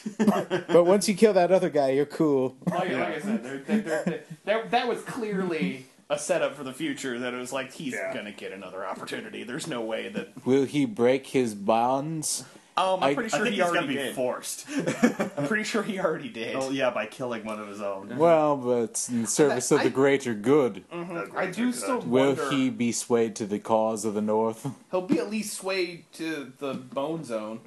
[SPEAKER 2] But once you kill that other guy, you're cool.
[SPEAKER 1] Like, like I said, they're, they're, they're, they're, that, that was clearly a setup for the future, that it was like, he's
[SPEAKER 3] Yeah.
[SPEAKER 1] gonna get another opportunity. There's no way that...
[SPEAKER 2] Will he break his bonds?
[SPEAKER 1] Um, I'm
[SPEAKER 2] I-
[SPEAKER 1] pretty
[SPEAKER 3] I
[SPEAKER 1] sure
[SPEAKER 3] think
[SPEAKER 1] he
[SPEAKER 3] he's
[SPEAKER 1] already
[SPEAKER 3] gonna be
[SPEAKER 1] did.
[SPEAKER 3] forced.
[SPEAKER 1] I'm pretty sure he already did.
[SPEAKER 3] Oh yeah, by killing one of his own.
[SPEAKER 2] Well, but in service of
[SPEAKER 1] I-
[SPEAKER 2] the greater good.
[SPEAKER 3] The
[SPEAKER 1] I
[SPEAKER 3] greater
[SPEAKER 1] do
[SPEAKER 3] good.
[SPEAKER 1] still
[SPEAKER 2] Will
[SPEAKER 1] wonder...
[SPEAKER 2] he be swayed to the cause of the North?
[SPEAKER 1] He'll be at least swayed to the bone zone.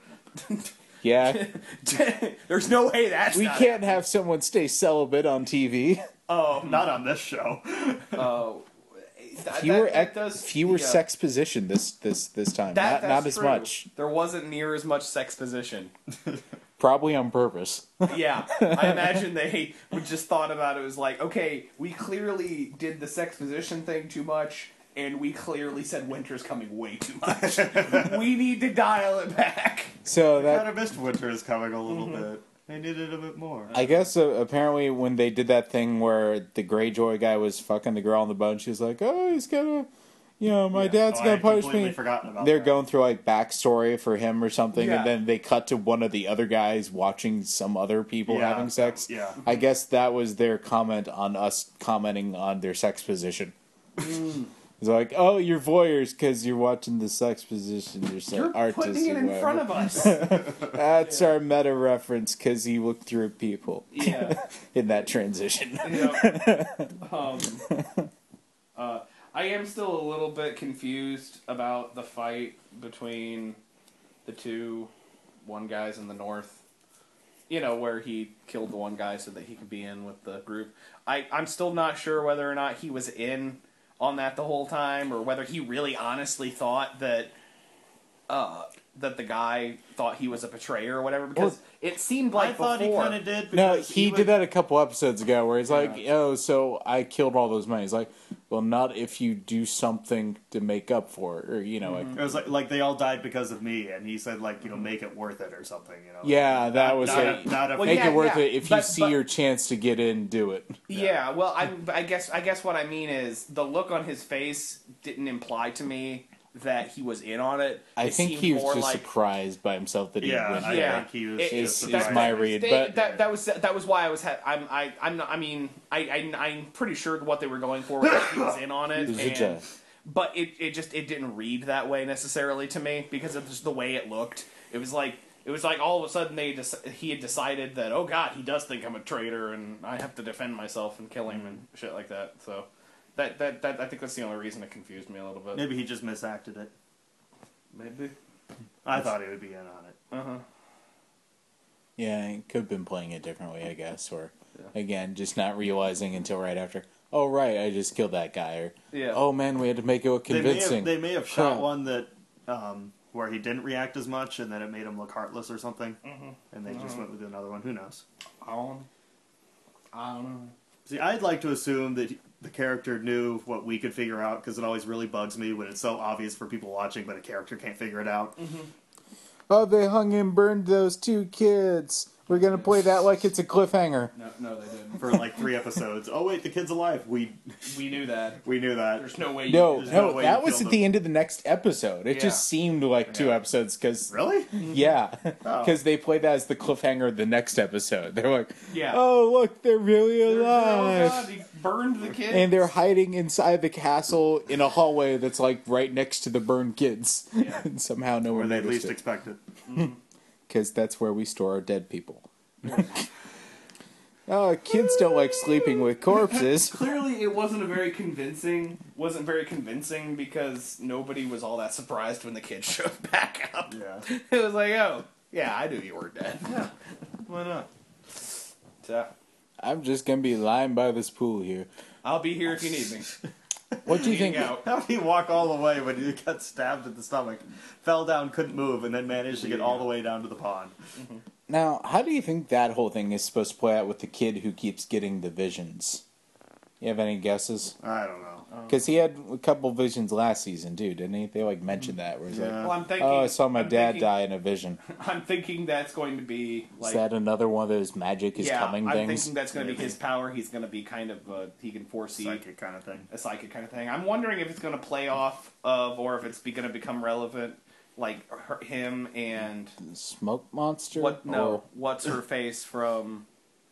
[SPEAKER 2] Yeah.
[SPEAKER 1] There's no way that's
[SPEAKER 2] We
[SPEAKER 1] not
[SPEAKER 2] can't have someone stay celibate on T V.
[SPEAKER 1] Um,
[SPEAKER 3] Not on this show.
[SPEAKER 1] uh, that,
[SPEAKER 2] Fewer,
[SPEAKER 1] that, that
[SPEAKER 2] ec-
[SPEAKER 1] does,
[SPEAKER 2] fewer
[SPEAKER 1] yeah.
[SPEAKER 2] sex position this this this time.
[SPEAKER 1] That,
[SPEAKER 2] not
[SPEAKER 1] that's
[SPEAKER 2] not as
[SPEAKER 1] true.
[SPEAKER 2] much.
[SPEAKER 1] There wasn't near as much sex position.
[SPEAKER 2] Probably on purpose.
[SPEAKER 1] Yeah, I imagine they would just thought about it. It was like, okay, we clearly did the sex position thing too much, and we clearly said winter's coming way too much. We need to dial it back.
[SPEAKER 2] So
[SPEAKER 3] I
[SPEAKER 2] that
[SPEAKER 3] kind of missed winter is coming a little bit. They needed a bit more.
[SPEAKER 2] I guess uh, apparently when they did that thing where the Greyjoy guy was fucking the girl on the boat, she was like, "Oh, he's gonna, you know, my
[SPEAKER 3] Yeah.
[SPEAKER 2] dad's
[SPEAKER 3] Oh, I
[SPEAKER 2] gonna
[SPEAKER 3] had
[SPEAKER 2] punish
[SPEAKER 3] completely
[SPEAKER 2] me."
[SPEAKER 3] forgotten about
[SPEAKER 2] They're
[SPEAKER 3] that.
[SPEAKER 2] going through like backstory for him or something,
[SPEAKER 1] Yeah.
[SPEAKER 2] and then they cut to one of the other guys watching some other people
[SPEAKER 3] Yeah.
[SPEAKER 2] having sex.
[SPEAKER 3] Yeah.
[SPEAKER 2] I guess that was their comment on us commenting on their sex position. It's like, oh, you're voyeurs because you're watching the sex position. You're so
[SPEAKER 1] You're
[SPEAKER 2] artistic.
[SPEAKER 1] putting it in
[SPEAKER 2] whatever.
[SPEAKER 1] front of us.
[SPEAKER 2] That's our meta reference because he looked through people
[SPEAKER 1] Yeah.
[SPEAKER 2] in that transition.
[SPEAKER 1] Yeah. Um, uh, I am still a little bit confused about the fight between the two one guys in the north. You know, where he killed the one guy so that he could be in with the group. I, I'm still not sure whether or not he was in on that the whole time, or whether he really honestly thought that uh, that the guy thought he was a betrayer or whatever, because
[SPEAKER 2] Well,
[SPEAKER 1] it seemed like
[SPEAKER 3] I thought
[SPEAKER 1] before...
[SPEAKER 3] he kind of did.
[SPEAKER 2] No,
[SPEAKER 3] because
[SPEAKER 2] he
[SPEAKER 3] would-
[SPEAKER 2] did that a couple episodes ago where he's like,
[SPEAKER 1] Yeah.
[SPEAKER 2] oh, so I killed all those men. He's like, well, not if you do something to make up for it. Or, you know, like,
[SPEAKER 3] It was like like they all died because of me, and he said like you know make it worth it or something. You know.
[SPEAKER 2] yeah, that
[SPEAKER 3] Not-
[SPEAKER 2] was
[SPEAKER 3] not
[SPEAKER 2] it.
[SPEAKER 3] a- not a-
[SPEAKER 1] Well,
[SPEAKER 2] Make
[SPEAKER 1] yeah,
[SPEAKER 2] it worth
[SPEAKER 1] yeah,
[SPEAKER 2] it. If you
[SPEAKER 1] but-
[SPEAKER 2] see
[SPEAKER 1] but-
[SPEAKER 2] your chance to get in, do it.
[SPEAKER 1] Yeah, well, I, I guess I guess what I mean is the look on his face didn't imply to me that he was in on it.
[SPEAKER 2] I
[SPEAKER 1] It
[SPEAKER 2] think
[SPEAKER 1] seemed
[SPEAKER 2] he was
[SPEAKER 1] more
[SPEAKER 2] just
[SPEAKER 1] like,
[SPEAKER 2] surprised by himself that he
[SPEAKER 3] Yeah,
[SPEAKER 2] went.
[SPEAKER 3] I
[SPEAKER 1] Yeah.
[SPEAKER 3] think he was.
[SPEAKER 1] It-
[SPEAKER 3] just
[SPEAKER 2] it's-
[SPEAKER 3] surprised.
[SPEAKER 2] it's my read,
[SPEAKER 1] they-
[SPEAKER 2] but-
[SPEAKER 1] that that was that was why I was ha- I'm I I'm not, I mean I, I I'm pretty sure what they were going for was that he was in on it,
[SPEAKER 2] It was a
[SPEAKER 1] and-
[SPEAKER 2] joke.
[SPEAKER 1] but it it just it didn't read that way necessarily to me because of just the way it looked. It was like. It was like all of a sudden they dec- he had decided that, oh god, he does think I'm a traitor and I have to defend myself and kill him and shit like that. So that, that that I think that's the only reason it confused me a little bit.
[SPEAKER 3] Maybe he just misacted it.
[SPEAKER 1] Maybe.
[SPEAKER 3] I thought he would be in on it.
[SPEAKER 1] Uh huh.
[SPEAKER 2] Yeah, he could have been playing it differently, I guess. Or,
[SPEAKER 1] Yeah.
[SPEAKER 2] again, just not realizing until right after, oh, right, I just killed that guy. Or,
[SPEAKER 1] Yeah.
[SPEAKER 2] oh, man, we had to make it look
[SPEAKER 3] They may have,
[SPEAKER 2] convincing.
[SPEAKER 3] they may have shot
[SPEAKER 2] Huh.
[SPEAKER 3] one that um, where he didn't react as much, and then it made him look heartless or something.
[SPEAKER 1] Mm-hmm.
[SPEAKER 3] And they just went with another one. Who knows?
[SPEAKER 1] I don't. I don't know.
[SPEAKER 3] See, I'd like to assume that he- the character knew what we could figure out, because it always really bugs me when it's so obvious for people watching, but a character can't figure it out.
[SPEAKER 2] Oh, they hung and burned those two kids. We're going to play that like it's a cliffhanger.
[SPEAKER 1] No, no, they didn't.
[SPEAKER 3] For like three episodes. Oh wait, the kid's alive. We
[SPEAKER 1] We knew that.
[SPEAKER 3] we knew that.
[SPEAKER 1] There's no way.
[SPEAKER 2] No,
[SPEAKER 1] You,
[SPEAKER 3] There's
[SPEAKER 2] no,
[SPEAKER 3] no way
[SPEAKER 2] that
[SPEAKER 3] you
[SPEAKER 2] was
[SPEAKER 3] killed
[SPEAKER 2] at the
[SPEAKER 3] them.
[SPEAKER 2] end of the next episode. It
[SPEAKER 1] Yeah.
[SPEAKER 2] just seemed like two
[SPEAKER 3] Yeah.
[SPEAKER 2] episodes because,
[SPEAKER 3] Really?
[SPEAKER 2] yeah,
[SPEAKER 3] Oh.
[SPEAKER 2] because they played that as the cliffhanger of the next episode. They're like,
[SPEAKER 1] Yeah.
[SPEAKER 2] oh, look, they're really
[SPEAKER 1] oh
[SPEAKER 2] alive.
[SPEAKER 1] god, he burned the kid.
[SPEAKER 2] And they're hiding inside the castle in a hallway that's like right next to the burned kids.
[SPEAKER 1] Yeah.
[SPEAKER 2] And somehow no
[SPEAKER 3] Where
[SPEAKER 2] one
[SPEAKER 3] they
[SPEAKER 2] noticed
[SPEAKER 3] least
[SPEAKER 2] it.
[SPEAKER 3] expect it.
[SPEAKER 2] Because that's where we store our dead people. Oh, kids don't like sleeping with corpses.
[SPEAKER 1] Clearly, it wasn't a very convincing. Wasn't very convincing because nobody was all that surprised when the kid showed back up.
[SPEAKER 3] Yeah.
[SPEAKER 1] It was like, oh, yeah, I knew you were dead.
[SPEAKER 3] Yeah. Why not?
[SPEAKER 1] So,
[SPEAKER 2] I'm just gonna be lying by this pool here.
[SPEAKER 1] I'll be here if you need me.
[SPEAKER 2] What do you think?
[SPEAKER 1] Bleeding out.
[SPEAKER 3] How did he walk all the way when he got stabbed at the stomach, fell down, couldn't move, and then managed to get all the way down to the pond?
[SPEAKER 2] Now, how do you think that whole thing is supposed to play out with the kid who keeps getting the visions? You have any guesses?
[SPEAKER 3] I don't know.
[SPEAKER 2] Because he had a couple visions last season, too, didn't he? They like mentioned that. Where he's
[SPEAKER 3] Yeah.
[SPEAKER 2] like,
[SPEAKER 1] Well, I'm thinking.
[SPEAKER 2] "Oh, I saw my
[SPEAKER 1] I'm
[SPEAKER 2] dad
[SPEAKER 1] thinking,
[SPEAKER 2] die in a vision."
[SPEAKER 1] I'm thinking that's going to be like.
[SPEAKER 2] Is that another one of those magic is
[SPEAKER 1] yeah,
[SPEAKER 2] coming
[SPEAKER 1] I'm
[SPEAKER 2] things?
[SPEAKER 1] thinking that's going to be
[SPEAKER 3] Maybe.
[SPEAKER 1] his power. He's going to be kind of uh, he can foresee
[SPEAKER 3] Psychic kind of thing.
[SPEAKER 1] a psychic kind of thing. I'm wondering if it's going to play off of, or if it's going to become relevant, like her, him and
[SPEAKER 2] Smoke monster?
[SPEAKER 1] what? No,
[SPEAKER 2] Or-
[SPEAKER 1] what's her face from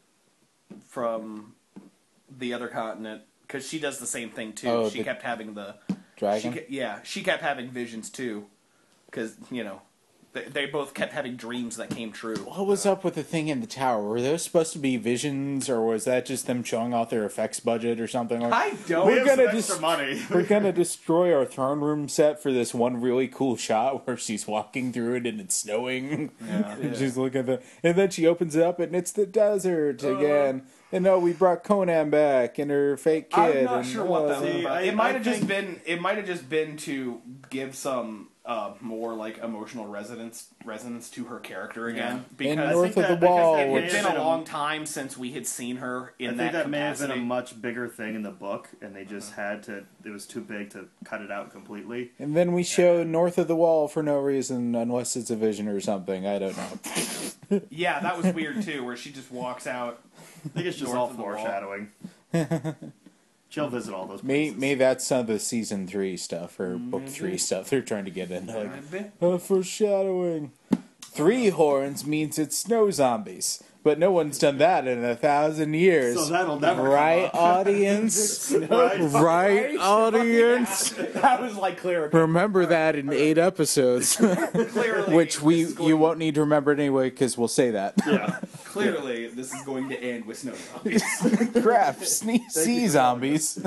[SPEAKER 1] from the other continent? Because she does the same thing too.
[SPEAKER 2] Oh,
[SPEAKER 1] she
[SPEAKER 2] the
[SPEAKER 1] kept having the
[SPEAKER 2] dragon?
[SPEAKER 1] She, ke- yeah, she kept having visions too. Because you know, they, they both kept having dreams that came true.
[SPEAKER 2] What was up with the thing in the tower? Were those supposed to be visions, or was that just them showing off their effects budget or something? Like,
[SPEAKER 1] I don't.
[SPEAKER 3] We
[SPEAKER 2] We're
[SPEAKER 3] have
[SPEAKER 2] gonna
[SPEAKER 3] some
[SPEAKER 2] just-
[SPEAKER 3] extra money.
[SPEAKER 2] we're gonna destroy our throne room set for this one really cool shot where she's walking through it and it's snowing.
[SPEAKER 3] Yeah.
[SPEAKER 2] And she's looking at the, and then she opens it up and it's the desert again. And no, we brought Conan back and her fake kid.
[SPEAKER 1] I'm not
[SPEAKER 2] and,
[SPEAKER 1] sure what
[SPEAKER 2] uh,
[SPEAKER 1] that was
[SPEAKER 3] See,
[SPEAKER 1] about.
[SPEAKER 3] I-
[SPEAKER 1] It might
[SPEAKER 3] I
[SPEAKER 1] have just
[SPEAKER 3] think-
[SPEAKER 1] been. It might have just been to give some uh, more like emotional resonance resonance to her character again.
[SPEAKER 2] In
[SPEAKER 1] Because
[SPEAKER 2] North
[SPEAKER 3] think
[SPEAKER 2] of the
[SPEAKER 3] that- because
[SPEAKER 2] Wall,
[SPEAKER 3] that
[SPEAKER 1] it
[SPEAKER 3] may
[SPEAKER 1] had
[SPEAKER 3] have
[SPEAKER 1] been a
[SPEAKER 3] been a-
[SPEAKER 1] long time since we had seen her in
[SPEAKER 3] I think
[SPEAKER 1] that,
[SPEAKER 3] that, may have been a
[SPEAKER 1] capacity.
[SPEAKER 3] much bigger thing in the book, and they just had to. It was too big to cut it out completely.
[SPEAKER 2] And then we show North of the Wall for no reason, unless it's a vision or something. I don't know.
[SPEAKER 1] Yeah, that was weird too, where she just walks out.
[SPEAKER 3] I think it's just
[SPEAKER 1] North
[SPEAKER 3] all
[SPEAKER 1] of the Wall.
[SPEAKER 3] foreshadowing. She'll visit all those
[SPEAKER 2] May,
[SPEAKER 3] places.
[SPEAKER 2] maybe that's some of the season three stuff or book three stuff they're trying to get in. Like, uh, foreshadowing. Three horns means it's snow zombies, but no one's done that in a thousand years.
[SPEAKER 3] So that'll never come
[SPEAKER 2] right,
[SPEAKER 3] up.
[SPEAKER 2] audience?
[SPEAKER 3] Right?
[SPEAKER 2] Right, audience?
[SPEAKER 1] That was like clear.
[SPEAKER 2] Remember that in eight episodes,
[SPEAKER 1] Clearly,
[SPEAKER 2] which we
[SPEAKER 1] this is going-
[SPEAKER 2] you won't need to remember it anyway because we'll say that.
[SPEAKER 3] Yeah.
[SPEAKER 1] Clearly, this is going to end with snow zombies.
[SPEAKER 2] Crap, sne- sea zombies.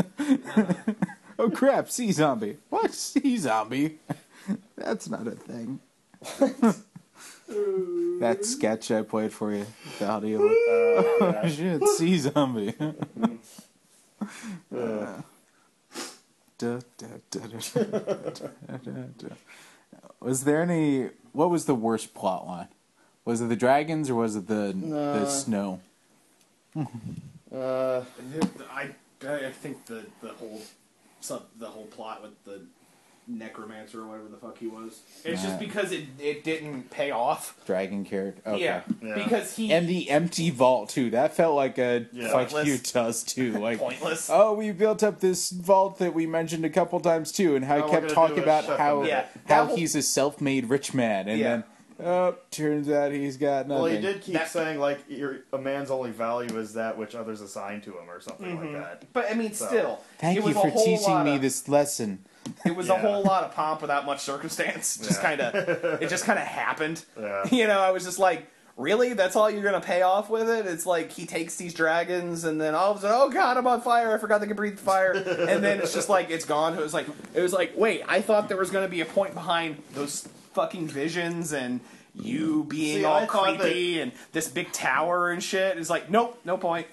[SPEAKER 2] Oh crap, sea zombie. What? Sea zombie? That's not a thing. That sketch I played for you, the audio. Oh shit, sea zombie. Uh, da, da, da, da, da, da, da, da. Was there any? What was the worst plot line? Was it the dragons or was it the the
[SPEAKER 3] Uh,
[SPEAKER 2] snow?
[SPEAKER 3] Uh,
[SPEAKER 1] I, I think the the whole sub, the whole plot with the necromancer or whatever the fuck he was. It's
[SPEAKER 2] Yeah.
[SPEAKER 1] just because it it didn't pay off.
[SPEAKER 2] Dragon character. Okay.
[SPEAKER 1] Yeah,
[SPEAKER 3] Yeah.
[SPEAKER 1] because he
[SPEAKER 2] And the empty vault too. That felt like a
[SPEAKER 3] Yeah.
[SPEAKER 2] fuck
[SPEAKER 1] Pointless.
[SPEAKER 2] you to us too. Like,
[SPEAKER 1] pointless.
[SPEAKER 2] oh, we built up this vault that we mentioned a couple times too, and how
[SPEAKER 3] All
[SPEAKER 2] he
[SPEAKER 3] we're
[SPEAKER 2] kept
[SPEAKER 3] gonna
[SPEAKER 2] talking
[SPEAKER 3] do is
[SPEAKER 2] about
[SPEAKER 3] shut
[SPEAKER 2] how
[SPEAKER 3] them
[SPEAKER 1] down. Yeah,
[SPEAKER 2] how
[SPEAKER 1] that whole-
[SPEAKER 2] he's a self-made rich man, and
[SPEAKER 1] Yeah.
[SPEAKER 2] then oh, turns out he's got nothing.
[SPEAKER 3] well, he did keep
[SPEAKER 1] That-
[SPEAKER 3] saying like your, a man's only value is that which others assign to him, or something like that.
[SPEAKER 1] But I mean,
[SPEAKER 3] So,
[SPEAKER 1] still,
[SPEAKER 2] Thank
[SPEAKER 1] it
[SPEAKER 2] you
[SPEAKER 1] was a
[SPEAKER 2] for
[SPEAKER 1] whole
[SPEAKER 2] teaching
[SPEAKER 1] lot
[SPEAKER 2] me
[SPEAKER 1] of-
[SPEAKER 2] this lesson.
[SPEAKER 1] It was a
[SPEAKER 3] Yeah.
[SPEAKER 1] whole lot of pomp without much circumstance. Just
[SPEAKER 3] Yeah.
[SPEAKER 1] kind of, it just kind of happened.
[SPEAKER 3] Yeah.
[SPEAKER 1] You know, I was just like, really? That's all you're gonna pay off with it? It's like he takes these dragons, and then all of a sudden, oh god, I'm on fire! I forgot they can breathe fire. And then it's just like it's gone. It was like, it was like, wait, I thought there was gonna be a point behind those fucking visions and you being
[SPEAKER 3] See,
[SPEAKER 1] all
[SPEAKER 3] I thought
[SPEAKER 1] creepy and this big tower and shit. It's like, nope, no point.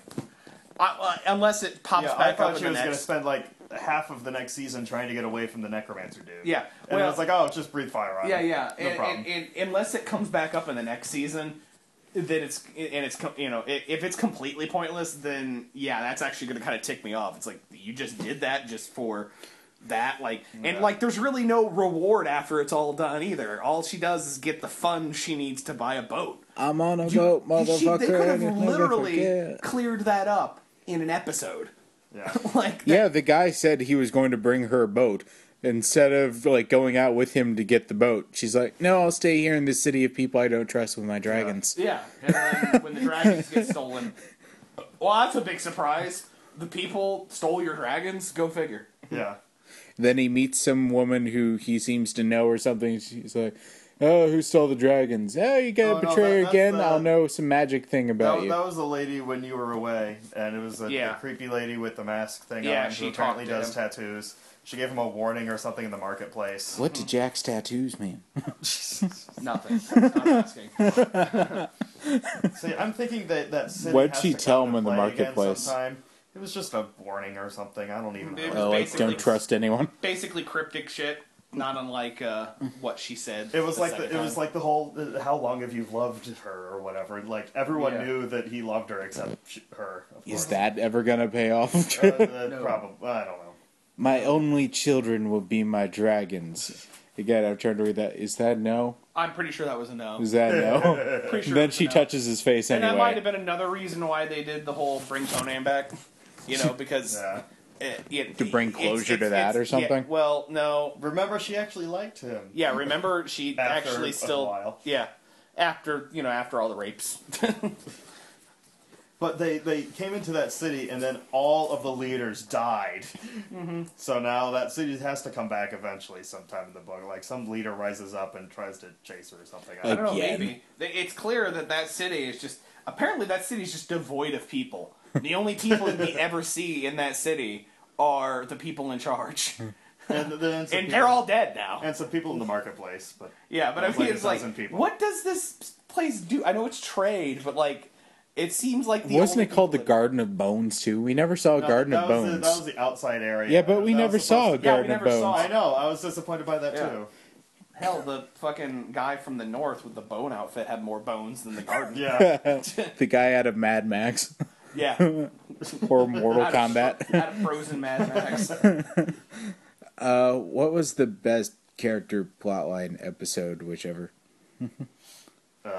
[SPEAKER 1] I, uh, unless it pops
[SPEAKER 3] Yeah, I
[SPEAKER 1] back up
[SPEAKER 3] thought
[SPEAKER 1] in
[SPEAKER 3] she
[SPEAKER 1] the
[SPEAKER 3] was going to
[SPEAKER 1] next.
[SPEAKER 3] spend like half of the next season trying to get away from the necromancer dude.
[SPEAKER 1] Yeah,
[SPEAKER 3] and
[SPEAKER 1] well-
[SPEAKER 3] it's like, oh, just breathe fire on
[SPEAKER 1] Yeah,
[SPEAKER 3] him.
[SPEAKER 1] yeah.
[SPEAKER 3] no
[SPEAKER 1] and,
[SPEAKER 3] problem.
[SPEAKER 1] and, and unless it comes back up in the next season, then it's and it's com- you know i- if it's completely pointless, then yeah, that's actually going to kind of tick me off. It's like you just did that just for that, like, and
[SPEAKER 3] Yeah.
[SPEAKER 1] like there's really no reward after it's all done either. All she does is get the funds she needs to buy a boat.
[SPEAKER 2] I'm on a
[SPEAKER 1] You-
[SPEAKER 2] boat,
[SPEAKER 1] she-
[SPEAKER 2] motherfucker.
[SPEAKER 1] they could have
[SPEAKER 2] and you'll never
[SPEAKER 1] literally
[SPEAKER 2] forget.
[SPEAKER 1] cleared that up in an episode.
[SPEAKER 3] yeah.
[SPEAKER 1] Like, that-
[SPEAKER 2] Yeah, the guy said he was going to bring her a boat. Instead of like going out with him to get the boat, she's like, "No, I'll stay here in this city of people I don't trust with my dragons."
[SPEAKER 1] yeah. And then when the dragons get stolen, well, that's a big surprise. The people stole your dragons. Go figure.
[SPEAKER 3] yeah.
[SPEAKER 2] Then he meets some woman who he seems to know or something. She's like, "Oh, who stole the dragons? Oh, you got a
[SPEAKER 3] Oh, no,
[SPEAKER 2] betrayer
[SPEAKER 3] that- that's
[SPEAKER 2] again?
[SPEAKER 3] the-
[SPEAKER 2] I'll know some magic thing about
[SPEAKER 3] That,
[SPEAKER 2] you."
[SPEAKER 3] that was the lady when you were away, and it was a,
[SPEAKER 1] Yeah.
[SPEAKER 3] a creepy lady with the mask thing
[SPEAKER 1] Yeah,
[SPEAKER 3] on
[SPEAKER 1] she
[SPEAKER 3] who apparently
[SPEAKER 1] talked to
[SPEAKER 3] does
[SPEAKER 1] him.
[SPEAKER 3] tattoos. She gave him a warning or something in the marketplace.
[SPEAKER 2] What did Jack's tattoos mean?
[SPEAKER 1] Nothing. Stop asking.
[SPEAKER 3] See, I'm thinking that that Sid
[SPEAKER 2] What'd
[SPEAKER 3] has
[SPEAKER 2] she
[SPEAKER 3] to
[SPEAKER 2] tell
[SPEAKER 3] come
[SPEAKER 2] him
[SPEAKER 3] to
[SPEAKER 2] in the
[SPEAKER 3] play again
[SPEAKER 2] marketplace?
[SPEAKER 3] sometime, It was just a warning or something. I don't even
[SPEAKER 1] It was
[SPEAKER 3] know.
[SPEAKER 2] Oh, like,
[SPEAKER 1] basically-
[SPEAKER 2] don't trust anyone.
[SPEAKER 1] Basically cryptic shit, not unlike uh, what she said.
[SPEAKER 3] It was
[SPEAKER 1] the
[SPEAKER 3] like the,
[SPEAKER 1] second
[SPEAKER 3] it was
[SPEAKER 1] time.
[SPEAKER 3] like the whole uh, how long have you loved her or whatever. Like everyone
[SPEAKER 1] Yeah.
[SPEAKER 3] knew that he loved her except she, her. Of
[SPEAKER 2] Is
[SPEAKER 3] course.
[SPEAKER 2] that ever gonna pay off?
[SPEAKER 3] Uh, uh,
[SPEAKER 1] No.
[SPEAKER 3] Probably. I don't know.
[SPEAKER 2] My only children will be my dragons. Again, I'm trying to read that. Is that no?
[SPEAKER 1] I'm pretty sure that was a no.
[SPEAKER 2] Is that no?
[SPEAKER 1] Pretty sure it
[SPEAKER 2] Then
[SPEAKER 1] was a
[SPEAKER 2] she
[SPEAKER 1] no.
[SPEAKER 2] touches his face
[SPEAKER 1] And
[SPEAKER 2] anyway.
[SPEAKER 1] that might have been another reason why they did the whole bring Conan back. You know, because
[SPEAKER 3] Yeah.
[SPEAKER 1] it, it,
[SPEAKER 2] To bring
[SPEAKER 1] it's-
[SPEAKER 2] closure
[SPEAKER 1] it's-
[SPEAKER 2] to that
[SPEAKER 1] it's-
[SPEAKER 2] or something?
[SPEAKER 1] Yeah, well, no.
[SPEAKER 3] Remember, she actually liked him.
[SPEAKER 1] Yeah, remember she
[SPEAKER 3] After
[SPEAKER 1] actually
[SPEAKER 3] a
[SPEAKER 1] still.
[SPEAKER 3] while.
[SPEAKER 1] Yeah, after you know after all the rapes.
[SPEAKER 3] But they, they came into that city, and then all of the leaders died.
[SPEAKER 1] Mm-hmm.
[SPEAKER 3] So now that city has to come back eventually sometime in the book. Like, some leader rises up and tries to chase her or something. I
[SPEAKER 1] I
[SPEAKER 3] don't
[SPEAKER 1] don't know.
[SPEAKER 2] Again.
[SPEAKER 1] Maybe They- it's clear that that city is just apparently that city is just devoid of people. The only people that we ever see in that city are the people in charge,
[SPEAKER 3] And, then some
[SPEAKER 1] and
[SPEAKER 3] people-
[SPEAKER 1] they're all dead now.
[SPEAKER 3] And some people in the marketplace, but
[SPEAKER 1] Yeah, but I
[SPEAKER 3] Sounds
[SPEAKER 1] mean,
[SPEAKER 3] like a
[SPEAKER 1] it's like,
[SPEAKER 3] dozen people.
[SPEAKER 1] what does this place do? I know it's trade, but like, it seems like the
[SPEAKER 2] Wasn't
[SPEAKER 1] only
[SPEAKER 2] it called the
[SPEAKER 1] people
[SPEAKER 2] Garden of Bones too? We never saw a
[SPEAKER 3] No,
[SPEAKER 2] Garden
[SPEAKER 3] that
[SPEAKER 2] of
[SPEAKER 3] was the-
[SPEAKER 2] Bones.
[SPEAKER 3] that was the outside area.
[SPEAKER 2] Yeah, but we
[SPEAKER 3] That
[SPEAKER 2] never
[SPEAKER 3] was
[SPEAKER 2] saw a
[SPEAKER 3] supposed to-
[SPEAKER 1] Yeah, we
[SPEAKER 2] Garden of
[SPEAKER 1] never saw
[SPEAKER 2] Bones.
[SPEAKER 3] I know. I was disappointed by that
[SPEAKER 1] Yeah.
[SPEAKER 3] too.
[SPEAKER 1] that- hell, the fucking guy from the north with the bone outfit had more bones than the garden.
[SPEAKER 3] Yeah.
[SPEAKER 2] The guy out of Mad Max
[SPEAKER 1] yeah.
[SPEAKER 2] or Mortal
[SPEAKER 1] Out of-
[SPEAKER 2] Kombat.
[SPEAKER 1] out of Frozen Mad Max.
[SPEAKER 2] Uh, what was the best character plotline episode? Whichever.
[SPEAKER 3] uh,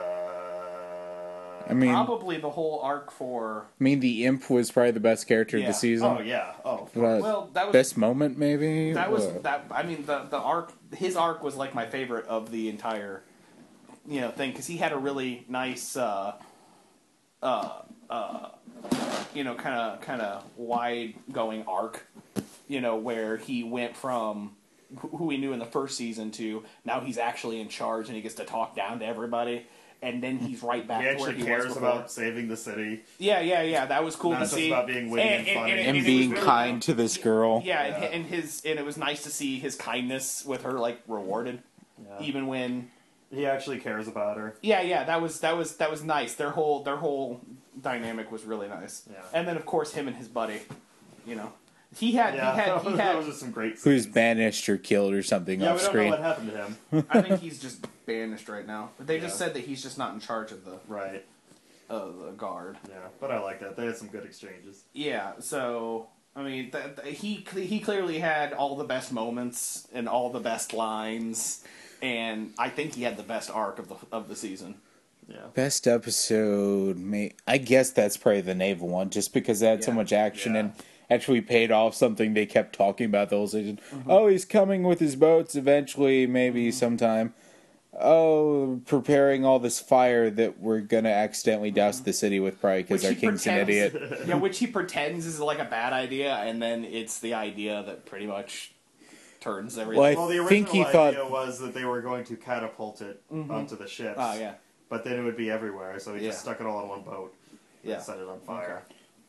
[SPEAKER 2] I mean,
[SPEAKER 1] Probably the whole arc for.
[SPEAKER 2] I mean, the imp was probably the best character of
[SPEAKER 1] Yeah.
[SPEAKER 2] the season.
[SPEAKER 3] oh yeah. Oh.
[SPEAKER 2] But
[SPEAKER 1] Well, that was
[SPEAKER 2] best moment, maybe.
[SPEAKER 1] that was
[SPEAKER 2] What?
[SPEAKER 1] that. I mean, the the arc. His arc was like my favorite of the entire, you know, thing because he had a really nice, uh, uh, uh, you know, kind of kind of wide going arc. You know, where he went from wh- who we knew in the first season to now he's actually in charge and he gets to talk down to everybody. And then he's right back
[SPEAKER 3] He
[SPEAKER 1] to where
[SPEAKER 3] actually
[SPEAKER 1] he was
[SPEAKER 3] cares
[SPEAKER 1] before.
[SPEAKER 3] about saving the city.
[SPEAKER 1] Yeah, yeah, yeah. That was cool
[SPEAKER 3] Not
[SPEAKER 1] to
[SPEAKER 3] just
[SPEAKER 1] see.
[SPEAKER 3] about being witty and funny.
[SPEAKER 1] it-
[SPEAKER 2] and
[SPEAKER 1] it was
[SPEAKER 2] being
[SPEAKER 1] really-
[SPEAKER 2] kind to this girl.
[SPEAKER 1] Yeah,
[SPEAKER 3] Yeah.
[SPEAKER 1] And, and his and it was nice to see his kindness with her like rewarded,
[SPEAKER 3] Yeah.
[SPEAKER 1] even when.
[SPEAKER 3] He actually cares about her.
[SPEAKER 1] Yeah, yeah. That was that was that was nice. Their whole their whole dynamic was really nice.
[SPEAKER 3] Yeah.
[SPEAKER 1] And then of course him and his buddy, you know, he had
[SPEAKER 3] Yeah,
[SPEAKER 1] he had he
[SPEAKER 3] those
[SPEAKER 1] had.
[SPEAKER 3] are some great scenes.
[SPEAKER 2] Who's banished or killed or something
[SPEAKER 3] Yeah,
[SPEAKER 2] off
[SPEAKER 3] we don't
[SPEAKER 2] screen.
[SPEAKER 3] know what happened to him.
[SPEAKER 1] I think he's just banished right now. But they just
[SPEAKER 3] Yeah.
[SPEAKER 1] said that he's just not in charge of the
[SPEAKER 3] Right.
[SPEAKER 1] of the guard.
[SPEAKER 3] Yeah, but I like that. They had some good exchanges.
[SPEAKER 1] Yeah, so I mean, th- th- he he clearly had all the best moments and all the best lines, and I think he had the best arc of the of the season.
[SPEAKER 3] Yeah.
[SPEAKER 2] Best episode, may I guess that's probably the naval one, just because they had so
[SPEAKER 1] Yeah.
[SPEAKER 2] much action
[SPEAKER 3] Yeah.
[SPEAKER 2] and actually paid off something they kept talking about the whole season.
[SPEAKER 1] Mm-hmm.
[SPEAKER 2] Oh, he's coming with his boats eventually, maybe sometime. Oh, preparing all this fire that we're gonna accidentally douse the city with, probably because
[SPEAKER 1] Which
[SPEAKER 2] our
[SPEAKER 1] he
[SPEAKER 2] king's an
[SPEAKER 1] pretends-
[SPEAKER 2] idiot.
[SPEAKER 1] Yeah, which he pretends is like a bad idea, and then it's the idea that pretty much turns everything.
[SPEAKER 2] Well, I
[SPEAKER 3] Well, the original
[SPEAKER 2] think he
[SPEAKER 3] idea
[SPEAKER 2] thought-
[SPEAKER 3] was that they were going to catapult it onto the ships.
[SPEAKER 1] Oh yeah,
[SPEAKER 3] But then it would be everywhere, so he
[SPEAKER 1] Yeah.
[SPEAKER 3] just stuck it all in one boat
[SPEAKER 1] yeah.
[SPEAKER 3] and set it on fire.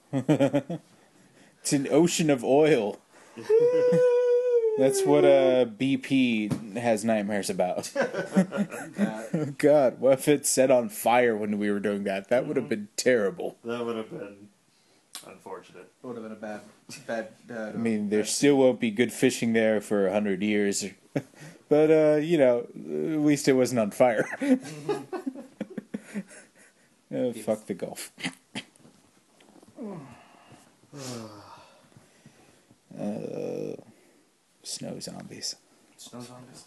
[SPEAKER 2] It's an ocean of oil. That's what uh, B P has nightmares about.
[SPEAKER 1] Uh,
[SPEAKER 2] God, what if it set on fire when we were doing that? That would have been terrible.
[SPEAKER 3] That would have been unfortunate.
[SPEAKER 1] it would have been a bad, bad, bad.
[SPEAKER 2] I mean, there still won't be good fishing there for a hundred years. But, uh, you know, at least it wasn't on fire. Oh, fuck the Gulf. uh, snow zombies.
[SPEAKER 1] Snow zombies.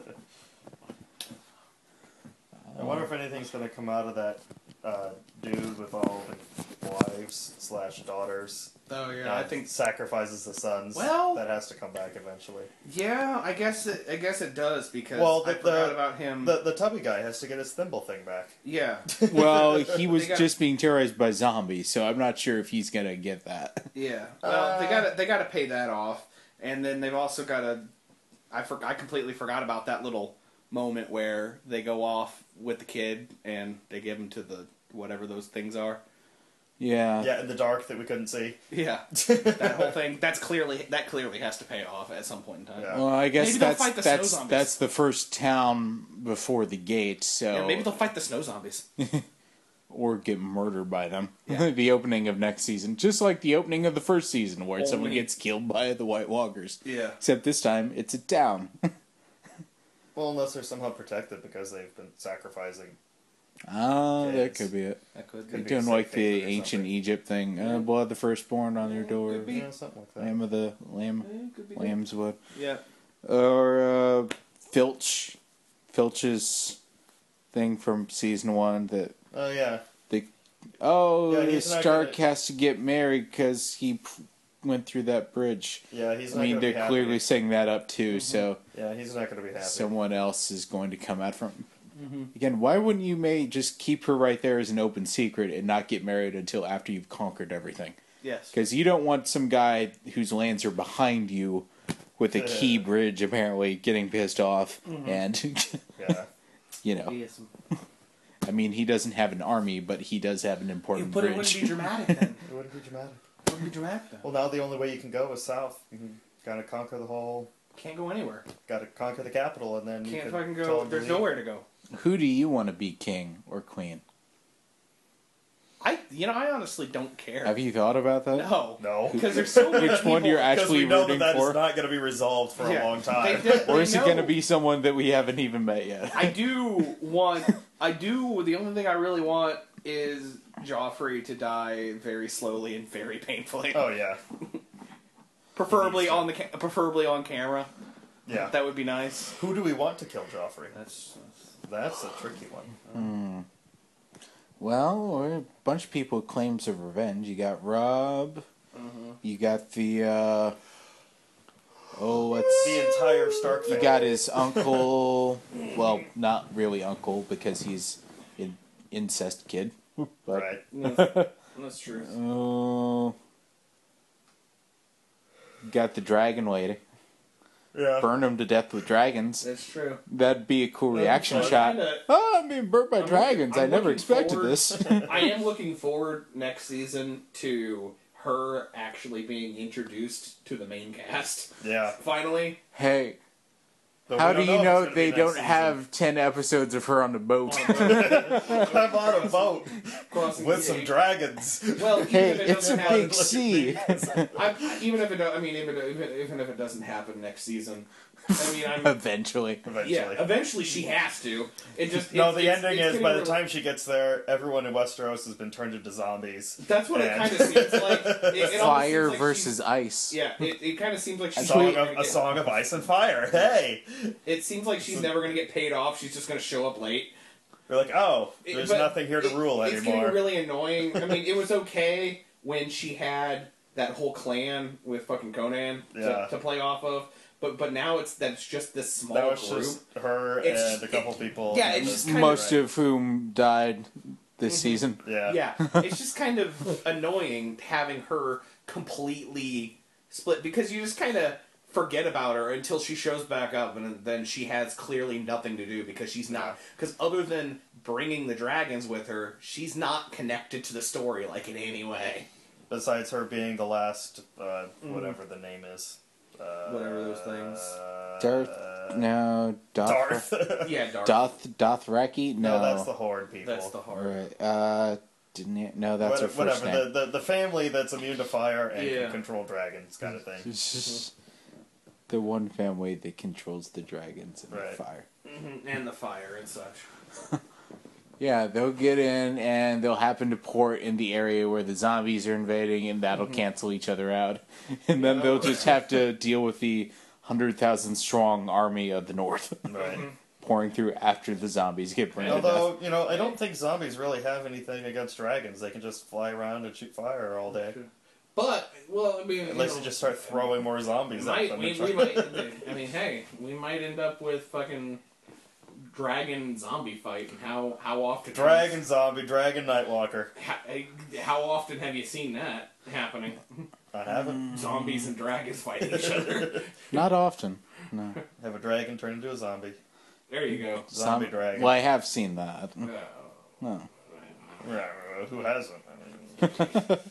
[SPEAKER 3] I wonder if anything's going to come out of that uh, dude with all the wives slash daughters.
[SPEAKER 1] Oh yeah,
[SPEAKER 3] that
[SPEAKER 1] I think.
[SPEAKER 3] sacrifices the sons.
[SPEAKER 1] Well-
[SPEAKER 3] that has to come back eventually.
[SPEAKER 1] Yeah, I guess it. I guess it does because
[SPEAKER 3] Well,
[SPEAKER 1] I
[SPEAKER 3] the-
[SPEAKER 1] forgot
[SPEAKER 3] the-
[SPEAKER 1] about him.
[SPEAKER 3] The the tubby guy has to get his thimble thing back.
[SPEAKER 1] yeah,
[SPEAKER 2] Well, he was
[SPEAKER 1] They got-
[SPEAKER 2] just being terrorized by zombies, so I'm not sure if he's going to get that.
[SPEAKER 1] yeah. Well, they
[SPEAKER 3] Uh,
[SPEAKER 1] got to they got to pay that off, and then they've also got to. I for, I completely forgot about that little moment where they go off with the kid and they give him to the whatever those things are.
[SPEAKER 2] Yeah.
[SPEAKER 3] Yeah, in the dark that we couldn't see.
[SPEAKER 1] Yeah, that whole thing. That's clearly that clearly has to pay off at some point in time.
[SPEAKER 3] Yeah.
[SPEAKER 2] Well, I guess
[SPEAKER 1] Maybe they'll
[SPEAKER 2] that's
[SPEAKER 1] fight the snow
[SPEAKER 2] that's
[SPEAKER 1] zombies.
[SPEAKER 2] that's the first town before the gate. So
[SPEAKER 1] Yeah, maybe they'll fight the snow zombies.
[SPEAKER 2] or get murdered by them.
[SPEAKER 1] Yeah.
[SPEAKER 2] The opening of next season, just like the opening of the first season, where
[SPEAKER 1] Only-
[SPEAKER 2] someone gets killed by the White Walkers.
[SPEAKER 1] Yeah.
[SPEAKER 2] Except this time, it's a town.
[SPEAKER 3] Well, unless they're somehow protected because they've been sacrificing.
[SPEAKER 2] Oh, that
[SPEAKER 3] Kids.
[SPEAKER 2] could be it.
[SPEAKER 1] That could
[SPEAKER 3] Could
[SPEAKER 1] be.
[SPEAKER 3] be
[SPEAKER 2] Doing
[SPEAKER 3] a
[SPEAKER 2] like
[SPEAKER 3] safe
[SPEAKER 2] the
[SPEAKER 3] haven or
[SPEAKER 2] ancient
[SPEAKER 3] something.
[SPEAKER 2] Egypt thing. Uh, blood the firstborn on your door.
[SPEAKER 1] could be.
[SPEAKER 3] Yeah, something like that.
[SPEAKER 2] Lamb of the lamb,
[SPEAKER 1] Yeah, could be.
[SPEAKER 2] lamb's wood.
[SPEAKER 1] Yeah.
[SPEAKER 2] Or uh, Filch, Filch's thing from season one that
[SPEAKER 3] Oh yeah.
[SPEAKER 2] they. Oh,
[SPEAKER 3] Yeah, he's not
[SPEAKER 2] Stark
[SPEAKER 3] gonna-
[SPEAKER 2] has to get married because he p- went through that bridge.
[SPEAKER 3] Yeah, he's
[SPEAKER 2] I
[SPEAKER 3] not
[SPEAKER 2] mean,
[SPEAKER 3] gonna be
[SPEAKER 2] they're
[SPEAKER 3] happy.
[SPEAKER 2] clearly setting that up too. So
[SPEAKER 3] Yeah, he's not going to be happy.
[SPEAKER 2] someone else is going to come out from.
[SPEAKER 1] Mm-hmm.
[SPEAKER 2] Again, why wouldn't you may just keep her right there as an open secret and not get married until after you've conquered everything?
[SPEAKER 1] Yes.
[SPEAKER 2] Because you don't want some guy whose lands are behind you with a key bridge apparently getting pissed off and
[SPEAKER 3] Yeah.
[SPEAKER 2] you know,
[SPEAKER 1] Yes.
[SPEAKER 2] I mean, he doesn't have an army, but he does have an important
[SPEAKER 1] But it
[SPEAKER 2] bridge.
[SPEAKER 1] wouldn't be dramatic then.
[SPEAKER 3] It wouldn't be dramatic.
[SPEAKER 1] It wouldn't be dramatic then.
[SPEAKER 3] Well, now the only way you can go is south. You got to conquer the whole.
[SPEAKER 1] Can't go anywhere.
[SPEAKER 3] Got to conquer the capital, and then you
[SPEAKER 1] Can't
[SPEAKER 3] can
[SPEAKER 1] fucking
[SPEAKER 3] tell
[SPEAKER 1] go.
[SPEAKER 3] them to
[SPEAKER 1] There's
[SPEAKER 3] leave.
[SPEAKER 1] nowhere to go.
[SPEAKER 2] Who do you want to be king or queen?
[SPEAKER 1] I, you know, I honestly don't care.
[SPEAKER 2] Have you thought about that?
[SPEAKER 1] No.
[SPEAKER 3] No.
[SPEAKER 1] Because there's so many
[SPEAKER 2] Which one
[SPEAKER 1] people-
[SPEAKER 2] you're
[SPEAKER 3] Because
[SPEAKER 2] actually
[SPEAKER 3] we know
[SPEAKER 2] rooting
[SPEAKER 3] that that
[SPEAKER 2] for?
[SPEAKER 3] is not going to be resolved for
[SPEAKER 1] Yeah.
[SPEAKER 3] a long time.
[SPEAKER 1] They did-
[SPEAKER 2] Or is
[SPEAKER 1] they
[SPEAKER 2] it going to
[SPEAKER 1] know.
[SPEAKER 2] be someone that we haven't even met yet?
[SPEAKER 1] I do want. I do. The only thing I really want is Joffrey to die very slowly and very painfully.
[SPEAKER 3] Oh yeah,
[SPEAKER 1] preferably
[SPEAKER 3] He needs to.
[SPEAKER 1] on the ca- preferably on camera.
[SPEAKER 3] yeah.
[SPEAKER 1] That would be nice.
[SPEAKER 3] Who do we want to kill Joffrey?
[SPEAKER 1] That's.
[SPEAKER 3] That's a tricky one.
[SPEAKER 2] Well, a bunch of people with claims of revenge. You got Rob. You got the, uh... Oh, what's...
[SPEAKER 3] The entire Stark
[SPEAKER 2] You
[SPEAKER 3] family.
[SPEAKER 2] got his uncle... Well, not really uncle, because he's an incest kid. But,
[SPEAKER 3] Right.
[SPEAKER 1] That's true.
[SPEAKER 2] Oh... got the dragon lady.
[SPEAKER 3] Yeah.
[SPEAKER 2] Burn him to death with dragons.
[SPEAKER 1] That's true.
[SPEAKER 2] That'd be a cool
[SPEAKER 3] That'd be
[SPEAKER 2] reaction
[SPEAKER 3] fun.
[SPEAKER 2] shot.
[SPEAKER 1] Kinda-
[SPEAKER 2] Oh, I'm being burnt by
[SPEAKER 1] I'm
[SPEAKER 2] dragons.
[SPEAKER 1] looking-
[SPEAKER 2] I
[SPEAKER 1] I'm
[SPEAKER 2] never
[SPEAKER 1] looking
[SPEAKER 2] expected
[SPEAKER 1] forward-
[SPEAKER 2] this.
[SPEAKER 1] I am looking forward next season to her actually being introduced to the main cast.
[SPEAKER 3] Yeah.
[SPEAKER 1] Finally.
[SPEAKER 2] Hey,
[SPEAKER 3] But
[SPEAKER 2] how
[SPEAKER 3] we
[SPEAKER 2] do
[SPEAKER 3] don't
[SPEAKER 2] you
[SPEAKER 3] if it's
[SPEAKER 2] know
[SPEAKER 3] gonna be
[SPEAKER 2] they
[SPEAKER 3] next
[SPEAKER 2] don't
[SPEAKER 3] season.
[SPEAKER 2] have ten episodes of her on the boat?
[SPEAKER 3] I'm on a boat
[SPEAKER 1] Crossing
[SPEAKER 3] with
[SPEAKER 1] the
[SPEAKER 3] some
[SPEAKER 1] gate.
[SPEAKER 3] dragons.
[SPEAKER 1] Well, even
[SPEAKER 2] Hey,
[SPEAKER 1] if it
[SPEAKER 2] it's a
[SPEAKER 1] doesn't happen,
[SPEAKER 2] big sea.
[SPEAKER 1] I, even if it, do- I mean, even, even, even if it doesn't happen next season, I mean, I'm.
[SPEAKER 2] Eventually.
[SPEAKER 3] Eventually.
[SPEAKER 1] Yeah, eventually she has to. It just
[SPEAKER 3] No,
[SPEAKER 1] it's-
[SPEAKER 3] the
[SPEAKER 1] it's-
[SPEAKER 3] ending
[SPEAKER 1] it's
[SPEAKER 3] is by
[SPEAKER 1] getting
[SPEAKER 3] the
[SPEAKER 1] really-
[SPEAKER 3] time she gets there, everyone in Westeros has been turned into zombies.
[SPEAKER 1] That's what it
[SPEAKER 3] And-
[SPEAKER 1] kind of seems like. It, it almost
[SPEAKER 2] Fire
[SPEAKER 1] seems like
[SPEAKER 2] versus
[SPEAKER 1] she's-
[SPEAKER 2] ice.
[SPEAKER 1] Yeah, it, it kind of seems like
[SPEAKER 3] A
[SPEAKER 1] she's
[SPEAKER 3] song,
[SPEAKER 1] never
[SPEAKER 3] of,
[SPEAKER 1] gonna
[SPEAKER 3] a
[SPEAKER 1] get-
[SPEAKER 3] song of ice and fire. Hey,
[SPEAKER 1] It seems like she's never going to get paid off. She's just going to show up late.
[SPEAKER 3] we're like, oh,
[SPEAKER 1] It-
[SPEAKER 3] there's
[SPEAKER 1] but
[SPEAKER 3] nothing here to
[SPEAKER 1] it-
[SPEAKER 3] rule
[SPEAKER 1] it's
[SPEAKER 3] anymore.
[SPEAKER 1] getting really annoying. I mean, it was okay when she had that whole clan with fucking Conan
[SPEAKER 3] Yeah.
[SPEAKER 1] to, to play off of, but but now it's that it's just this small
[SPEAKER 3] That was
[SPEAKER 1] group.
[SPEAKER 3] just her
[SPEAKER 1] It's
[SPEAKER 3] and
[SPEAKER 1] just-
[SPEAKER 3] a couple
[SPEAKER 1] it-
[SPEAKER 3] people.
[SPEAKER 1] yeah, it's just kind
[SPEAKER 2] Most
[SPEAKER 3] right.
[SPEAKER 2] of whom died this season.
[SPEAKER 3] Yeah.
[SPEAKER 1] Yeah, it's just kind of annoying having her completely split because you just kind of forget about her until she shows back up, and then she has clearly nothing to do because she's not. Because other than bringing the dragons with her, she's not connected to the story like in any way.
[SPEAKER 3] Besides her being the last, uh, whatever the name is. Uh,
[SPEAKER 1] Whatever those things.
[SPEAKER 2] Darth? No. Doth,
[SPEAKER 3] Darth.
[SPEAKER 1] Yeah, Darth.
[SPEAKER 2] Doth, Dothraki? No.
[SPEAKER 3] no, that's the Horde people.
[SPEAKER 1] That's the hard.
[SPEAKER 2] Right. Uh, didn't it? No, that's her
[SPEAKER 3] What-
[SPEAKER 2] first
[SPEAKER 3] whatever.
[SPEAKER 2] name.
[SPEAKER 3] The, the the family that's immune to fire and
[SPEAKER 1] Yeah.
[SPEAKER 3] can control dragons, kind of thing.
[SPEAKER 2] It's just the one family that controls the dragons and
[SPEAKER 3] Right.
[SPEAKER 2] the fire.
[SPEAKER 1] Mhm, and the fire and such.
[SPEAKER 2] Yeah, they'll get in and they'll happen to port in the area where the zombies are invading, and that'll cancel each other out. And then they'll just have to deal with the hundred thousand strong army of the North
[SPEAKER 3] Right.
[SPEAKER 2] pouring through after the zombies get burned to death.
[SPEAKER 3] Although, you know, I don't think zombies really have anything against dragons. They can just fly around and shoot fire all day.
[SPEAKER 1] But well, I mean,
[SPEAKER 3] Unless
[SPEAKER 1] you,
[SPEAKER 3] you
[SPEAKER 1] know,
[SPEAKER 3] just start throwing more zombies at
[SPEAKER 1] might,
[SPEAKER 3] them.
[SPEAKER 1] we,
[SPEAKER 3] and
[SPEAKER 1] we
[SPEAKER 3] try-
[SPEAKER 1] might. I mean, hey, we might end up with fucking dragon zombie fight. And how how often?
[SPEAKER 3] Dragon zombie, dragon nightwalker.
[SPEAKER 1] How, how often have you seen that happening?
[SPEAKER 3] I haven't.
[SPEAKER 1] Zombies and dragons fighting each other.
[SPEAKER 2] Not often. No.
[SPEAKER 3] Have a dragon turn into a zombie.
[SPEAKER 1] There you go.
[SPEAKER 3] Zombie
[SPEAKER 2] Some-
[SPEAKER 3] dragon.
[SPEAKER 2] Well, I have seen that.
[SPEAKER 1] Uh,
[SPEAKER 2] No.
[SPEAKER 3] Yeah, who hasn't? I mean,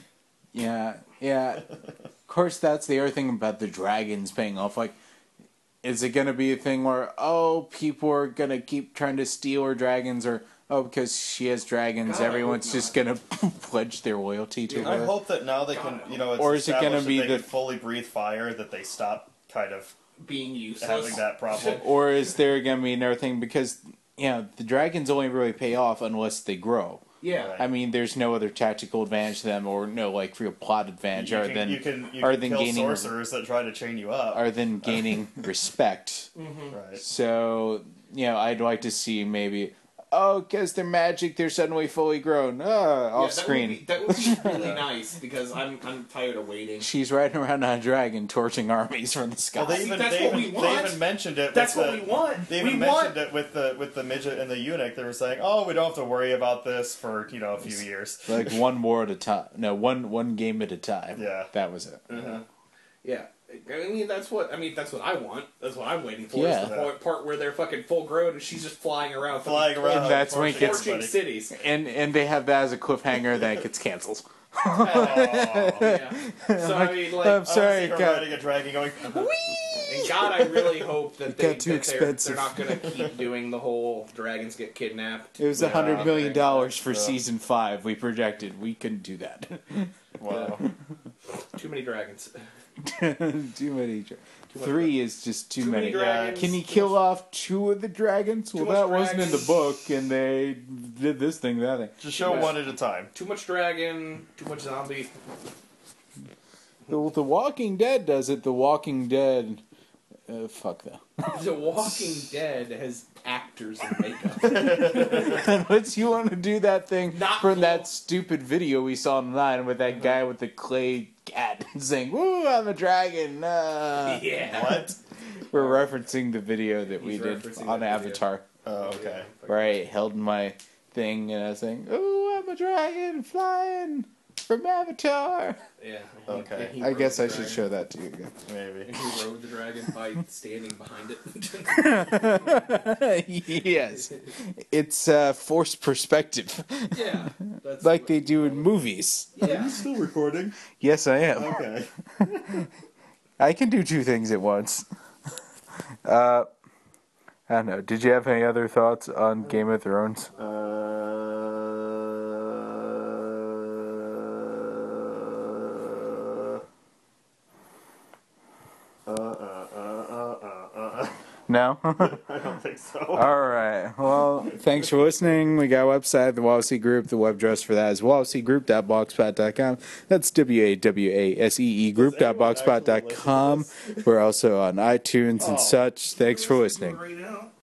[SPEAKER 2] Yeah, yeah. Of course, that's the other thing about the dragons paying off. Like, is it going to be a thing where, oh, people are going to keep trying to steal her dragons, or, oh, because she has dragons,
[SPEAKER 1] God, I
[SPEAKER 2] everyone's
[SPEAKER 1] hope
[SPEAKER 2] just going to pledge their loyalty to
[SPEAKER 3] I
[SPEAKER 2] her?
[SPEAKER 3] hope that now they can, you know, it's
[SPEAKER 2] Or is it gonna
[SPEAKER 3] established
[SPEAKER 2] be
[SPEAKER 3] that they
[SPEAKER 2] the-
[SPEAKER 3] can fully breathe fire, that they stop kind of
[SPEAKER 1] Being useless.
[SPEAKER 3] having that problem.
[SPEAKER 2] Or is there going to be another thing? Because, you know, the dragons only really pay off unless they grow.
[SPEAKER 1] Yeah.
[SPEAKER 2] I mean, there's no other tactical advantage to them, or no, like, real plot advantage,
[SPEAKER 3] You
[SPEAKER 2] other
[SPEAKER 3] can,
[SPEAKER 2] than,
[SPEAKER 3] you can, you
[SPEAKER 2] other
[SPEAKER 3] can
[SPEAKER 2] than
[SPEAKER 3] kill
[SPEAKER 2] gaining,
[SPEAKER 3] sorcerers that try to chain you up.
[SPEAKER 2] other than gaining respect.
[SPEAKER 3] Right.
[SPEAKER 2] So, you know, I'd like to see maybe, oh, because they're magic, they're suddenly fully grown. Ah, off
[SPEAKER 1] Yeah,
[SPEAKER 2] screen.
[SPEAKER 1] That would be, that would be really nice because I'm I'm tired of waiting.
[SPEAKER 2] She's riding around on a dragon, torching armies from the sky.
[SPEAKER 3] Well, they
[SPEAKER 1] See,
[SPEAKER 3] even,
[SPEAKER 1] that's
[SPEAKER 3] they,
[SPEAKER 1] what
[SPEAKER 3] even,
[SPEAKER 1] we
[SPEAKER 3] they
[SPEAKER 1] want.
[SPEAKER 3] even mentioned it.
[SPEAKER 1] That's
[SPEAKER 3] with
[SPEAKER 1] what
[SPEAKER 3] the,
[SPEAKER 1] we want.
[SPEAKER 3] They even
[SPEAKER 1] We
[SPEAKER 3] mentioned
[SPEAKER 1] want-
[SPEAKER 3] it with the with the midget and the eunuch. They were saying, "Oh, we don't have to worry about this for you know a few years."
[SPEAKER 2] Like one war at a time. No, one one game at a time.
[SPEAKER 3] Yeah.
[SPEAKER 2] That was it.
[SPEAKER 1] Uh-huh. Yeah. I mean, that's what I mean. That's what I want. That's what I'm waiting for.
[SPEAKER 2] Yeah.
[SPEAKER 1] Is the part, part where they're fucking full grown and she's just flying around,
[SPEAKER 3] Flying
[SPEAKER 1] fucking
[SPEAKER 3] around,
[SPEAKER 2] And that's when it
[SPEAKER 3] torching
[SPEAKER 2] gets-
[SPEAKER 1] torching
[SPEAKER 3] everybody.
[SPEAKER 1] cities.
[SPEAKER 2] And and they have that as a cliffhanger that gets canceled.
[SPEAKER 3] Aw.
[SPEAKER 1] Yeah. So I mean, like,
[SPEAKER 2] I'm
[SPEAKER 3] I wanna
[SPEAKER 2] sorry,
[SPEAKER 3] see her
[SPEAKER 2] God.
[SPEAKER 3] riding a dragon going.
[SPEAKER 1] and God, I really hope that they
[SPEAKER 2] got too
[SPEAKER 1] that they're,
[SPEAKER 2] expensive.
[SPEAKER 1] they're not going to keep doing the whole dragons get kidnapped.
[SPEAKER 2] It was a
[SPEAKER 3] Yeah.
[SPEAKER 2] hundred million dollars for
[SPEAKER 3] Yeah.
[SPEAKER 2] season five. We projected we couldn't do that.
[SPEAKER 3] Wow.
[SPEAKER 1] Too many dragons.
[SPEAKER 2] Too many. Dra- Three is just too,
[SPEAKER 1] Too many
[SPEAKER 2] many.
[SPEAKER 1] dragons.
[SPEAKER 2] Can you kill off two of the dragons? Well,
[SPEAKER 1] much
[SPEAKER 2] that wasn't in the
[SPEAKER 1] dragons.
[SPEAKER 2] book, and they did this thing, that thing.
[SPEAKER 3] Just show one at a time.
[SPEAKER 1] Too much dragon. Too much zombie.
[SPEAKER 2] The, the Walking Dead does it. The Walking Dead. Uh, fuck that.
[SPEAKER 1] The Walking Dead has actors in makeup.
[SPEAKER 2] Unless you want to do that thing
[SPEAKER 1] Not
[SPEAKER 2] from
[SPEAKER 1] cool.
[SPEAKER 2] that stupid video we saw online with that guy with the clay cat saying, "Woo, I'm a dragon." Uh.
[SPEAKER 1] Yeah.
[SPEAKER 3] What?
[SPEAKER 2] We're referencing the video that we
[SPEAKER 1] He's
[SPEAKER 2] did
[SPEAKER 1] referencing
[SPEAKER 2] on
[SPEAKER 1] that video.
[SPEAKER 2] Avatar,
[SPEAKER 3] Oh, okay.
[SPEAKER 2] where I held my thing and I was saying, "Ooh, I'm a dragon flying from Avatar."
[SPEAKER 1] Yeah.
[SPEAKER 3] Okay.
[SPEAKER 1] And he
[SPEAKER 2] I
[SPEAKER 1] rode
[SPEAKER 2] guess
[SPEAKER 1] the
[SPEAKER 2] I should
[SPEAKER 1] dragon.
[SPEAKER 2] show that to you again.
[SPEAKER 3] Maybe.
[SPEAKER 1] And he rode the dragon by standing behind it.
[SPEAKER 2] Yes, it's uh, forced perspective,
[SPEAKER 1] Yeah. That's
[SPEAKER 2] like they do in movies.
[SPEAKER 1] Yeah.
[SPEAKER 3] Still recording.
[SPEAKER 2] Yes, I am.
[SPEAKER 3] Okay.
[SPEAKER 2] I can do two things at once. Uh, I don't know. Did you have any other thoughts on Game of Thrones?
[SPEAKER 3] Uh, uh, uh, uh, uh, uh.
[SPEAKER 2] No?
[SPEAKER 3] I don't think so.
[SPEAKER 2] All right. Well, thanks for listening. We got a website, the Wallacey Group. The web address for that is wallacey group dot blogspot dot com. That's W A W A S E E group dot blogspot dot com. We're also on iTunes and
[SPEAKER 3] Oh.
[SPEAKER 2] such. Thanks for listening.
[SPEAKER 1] Right now.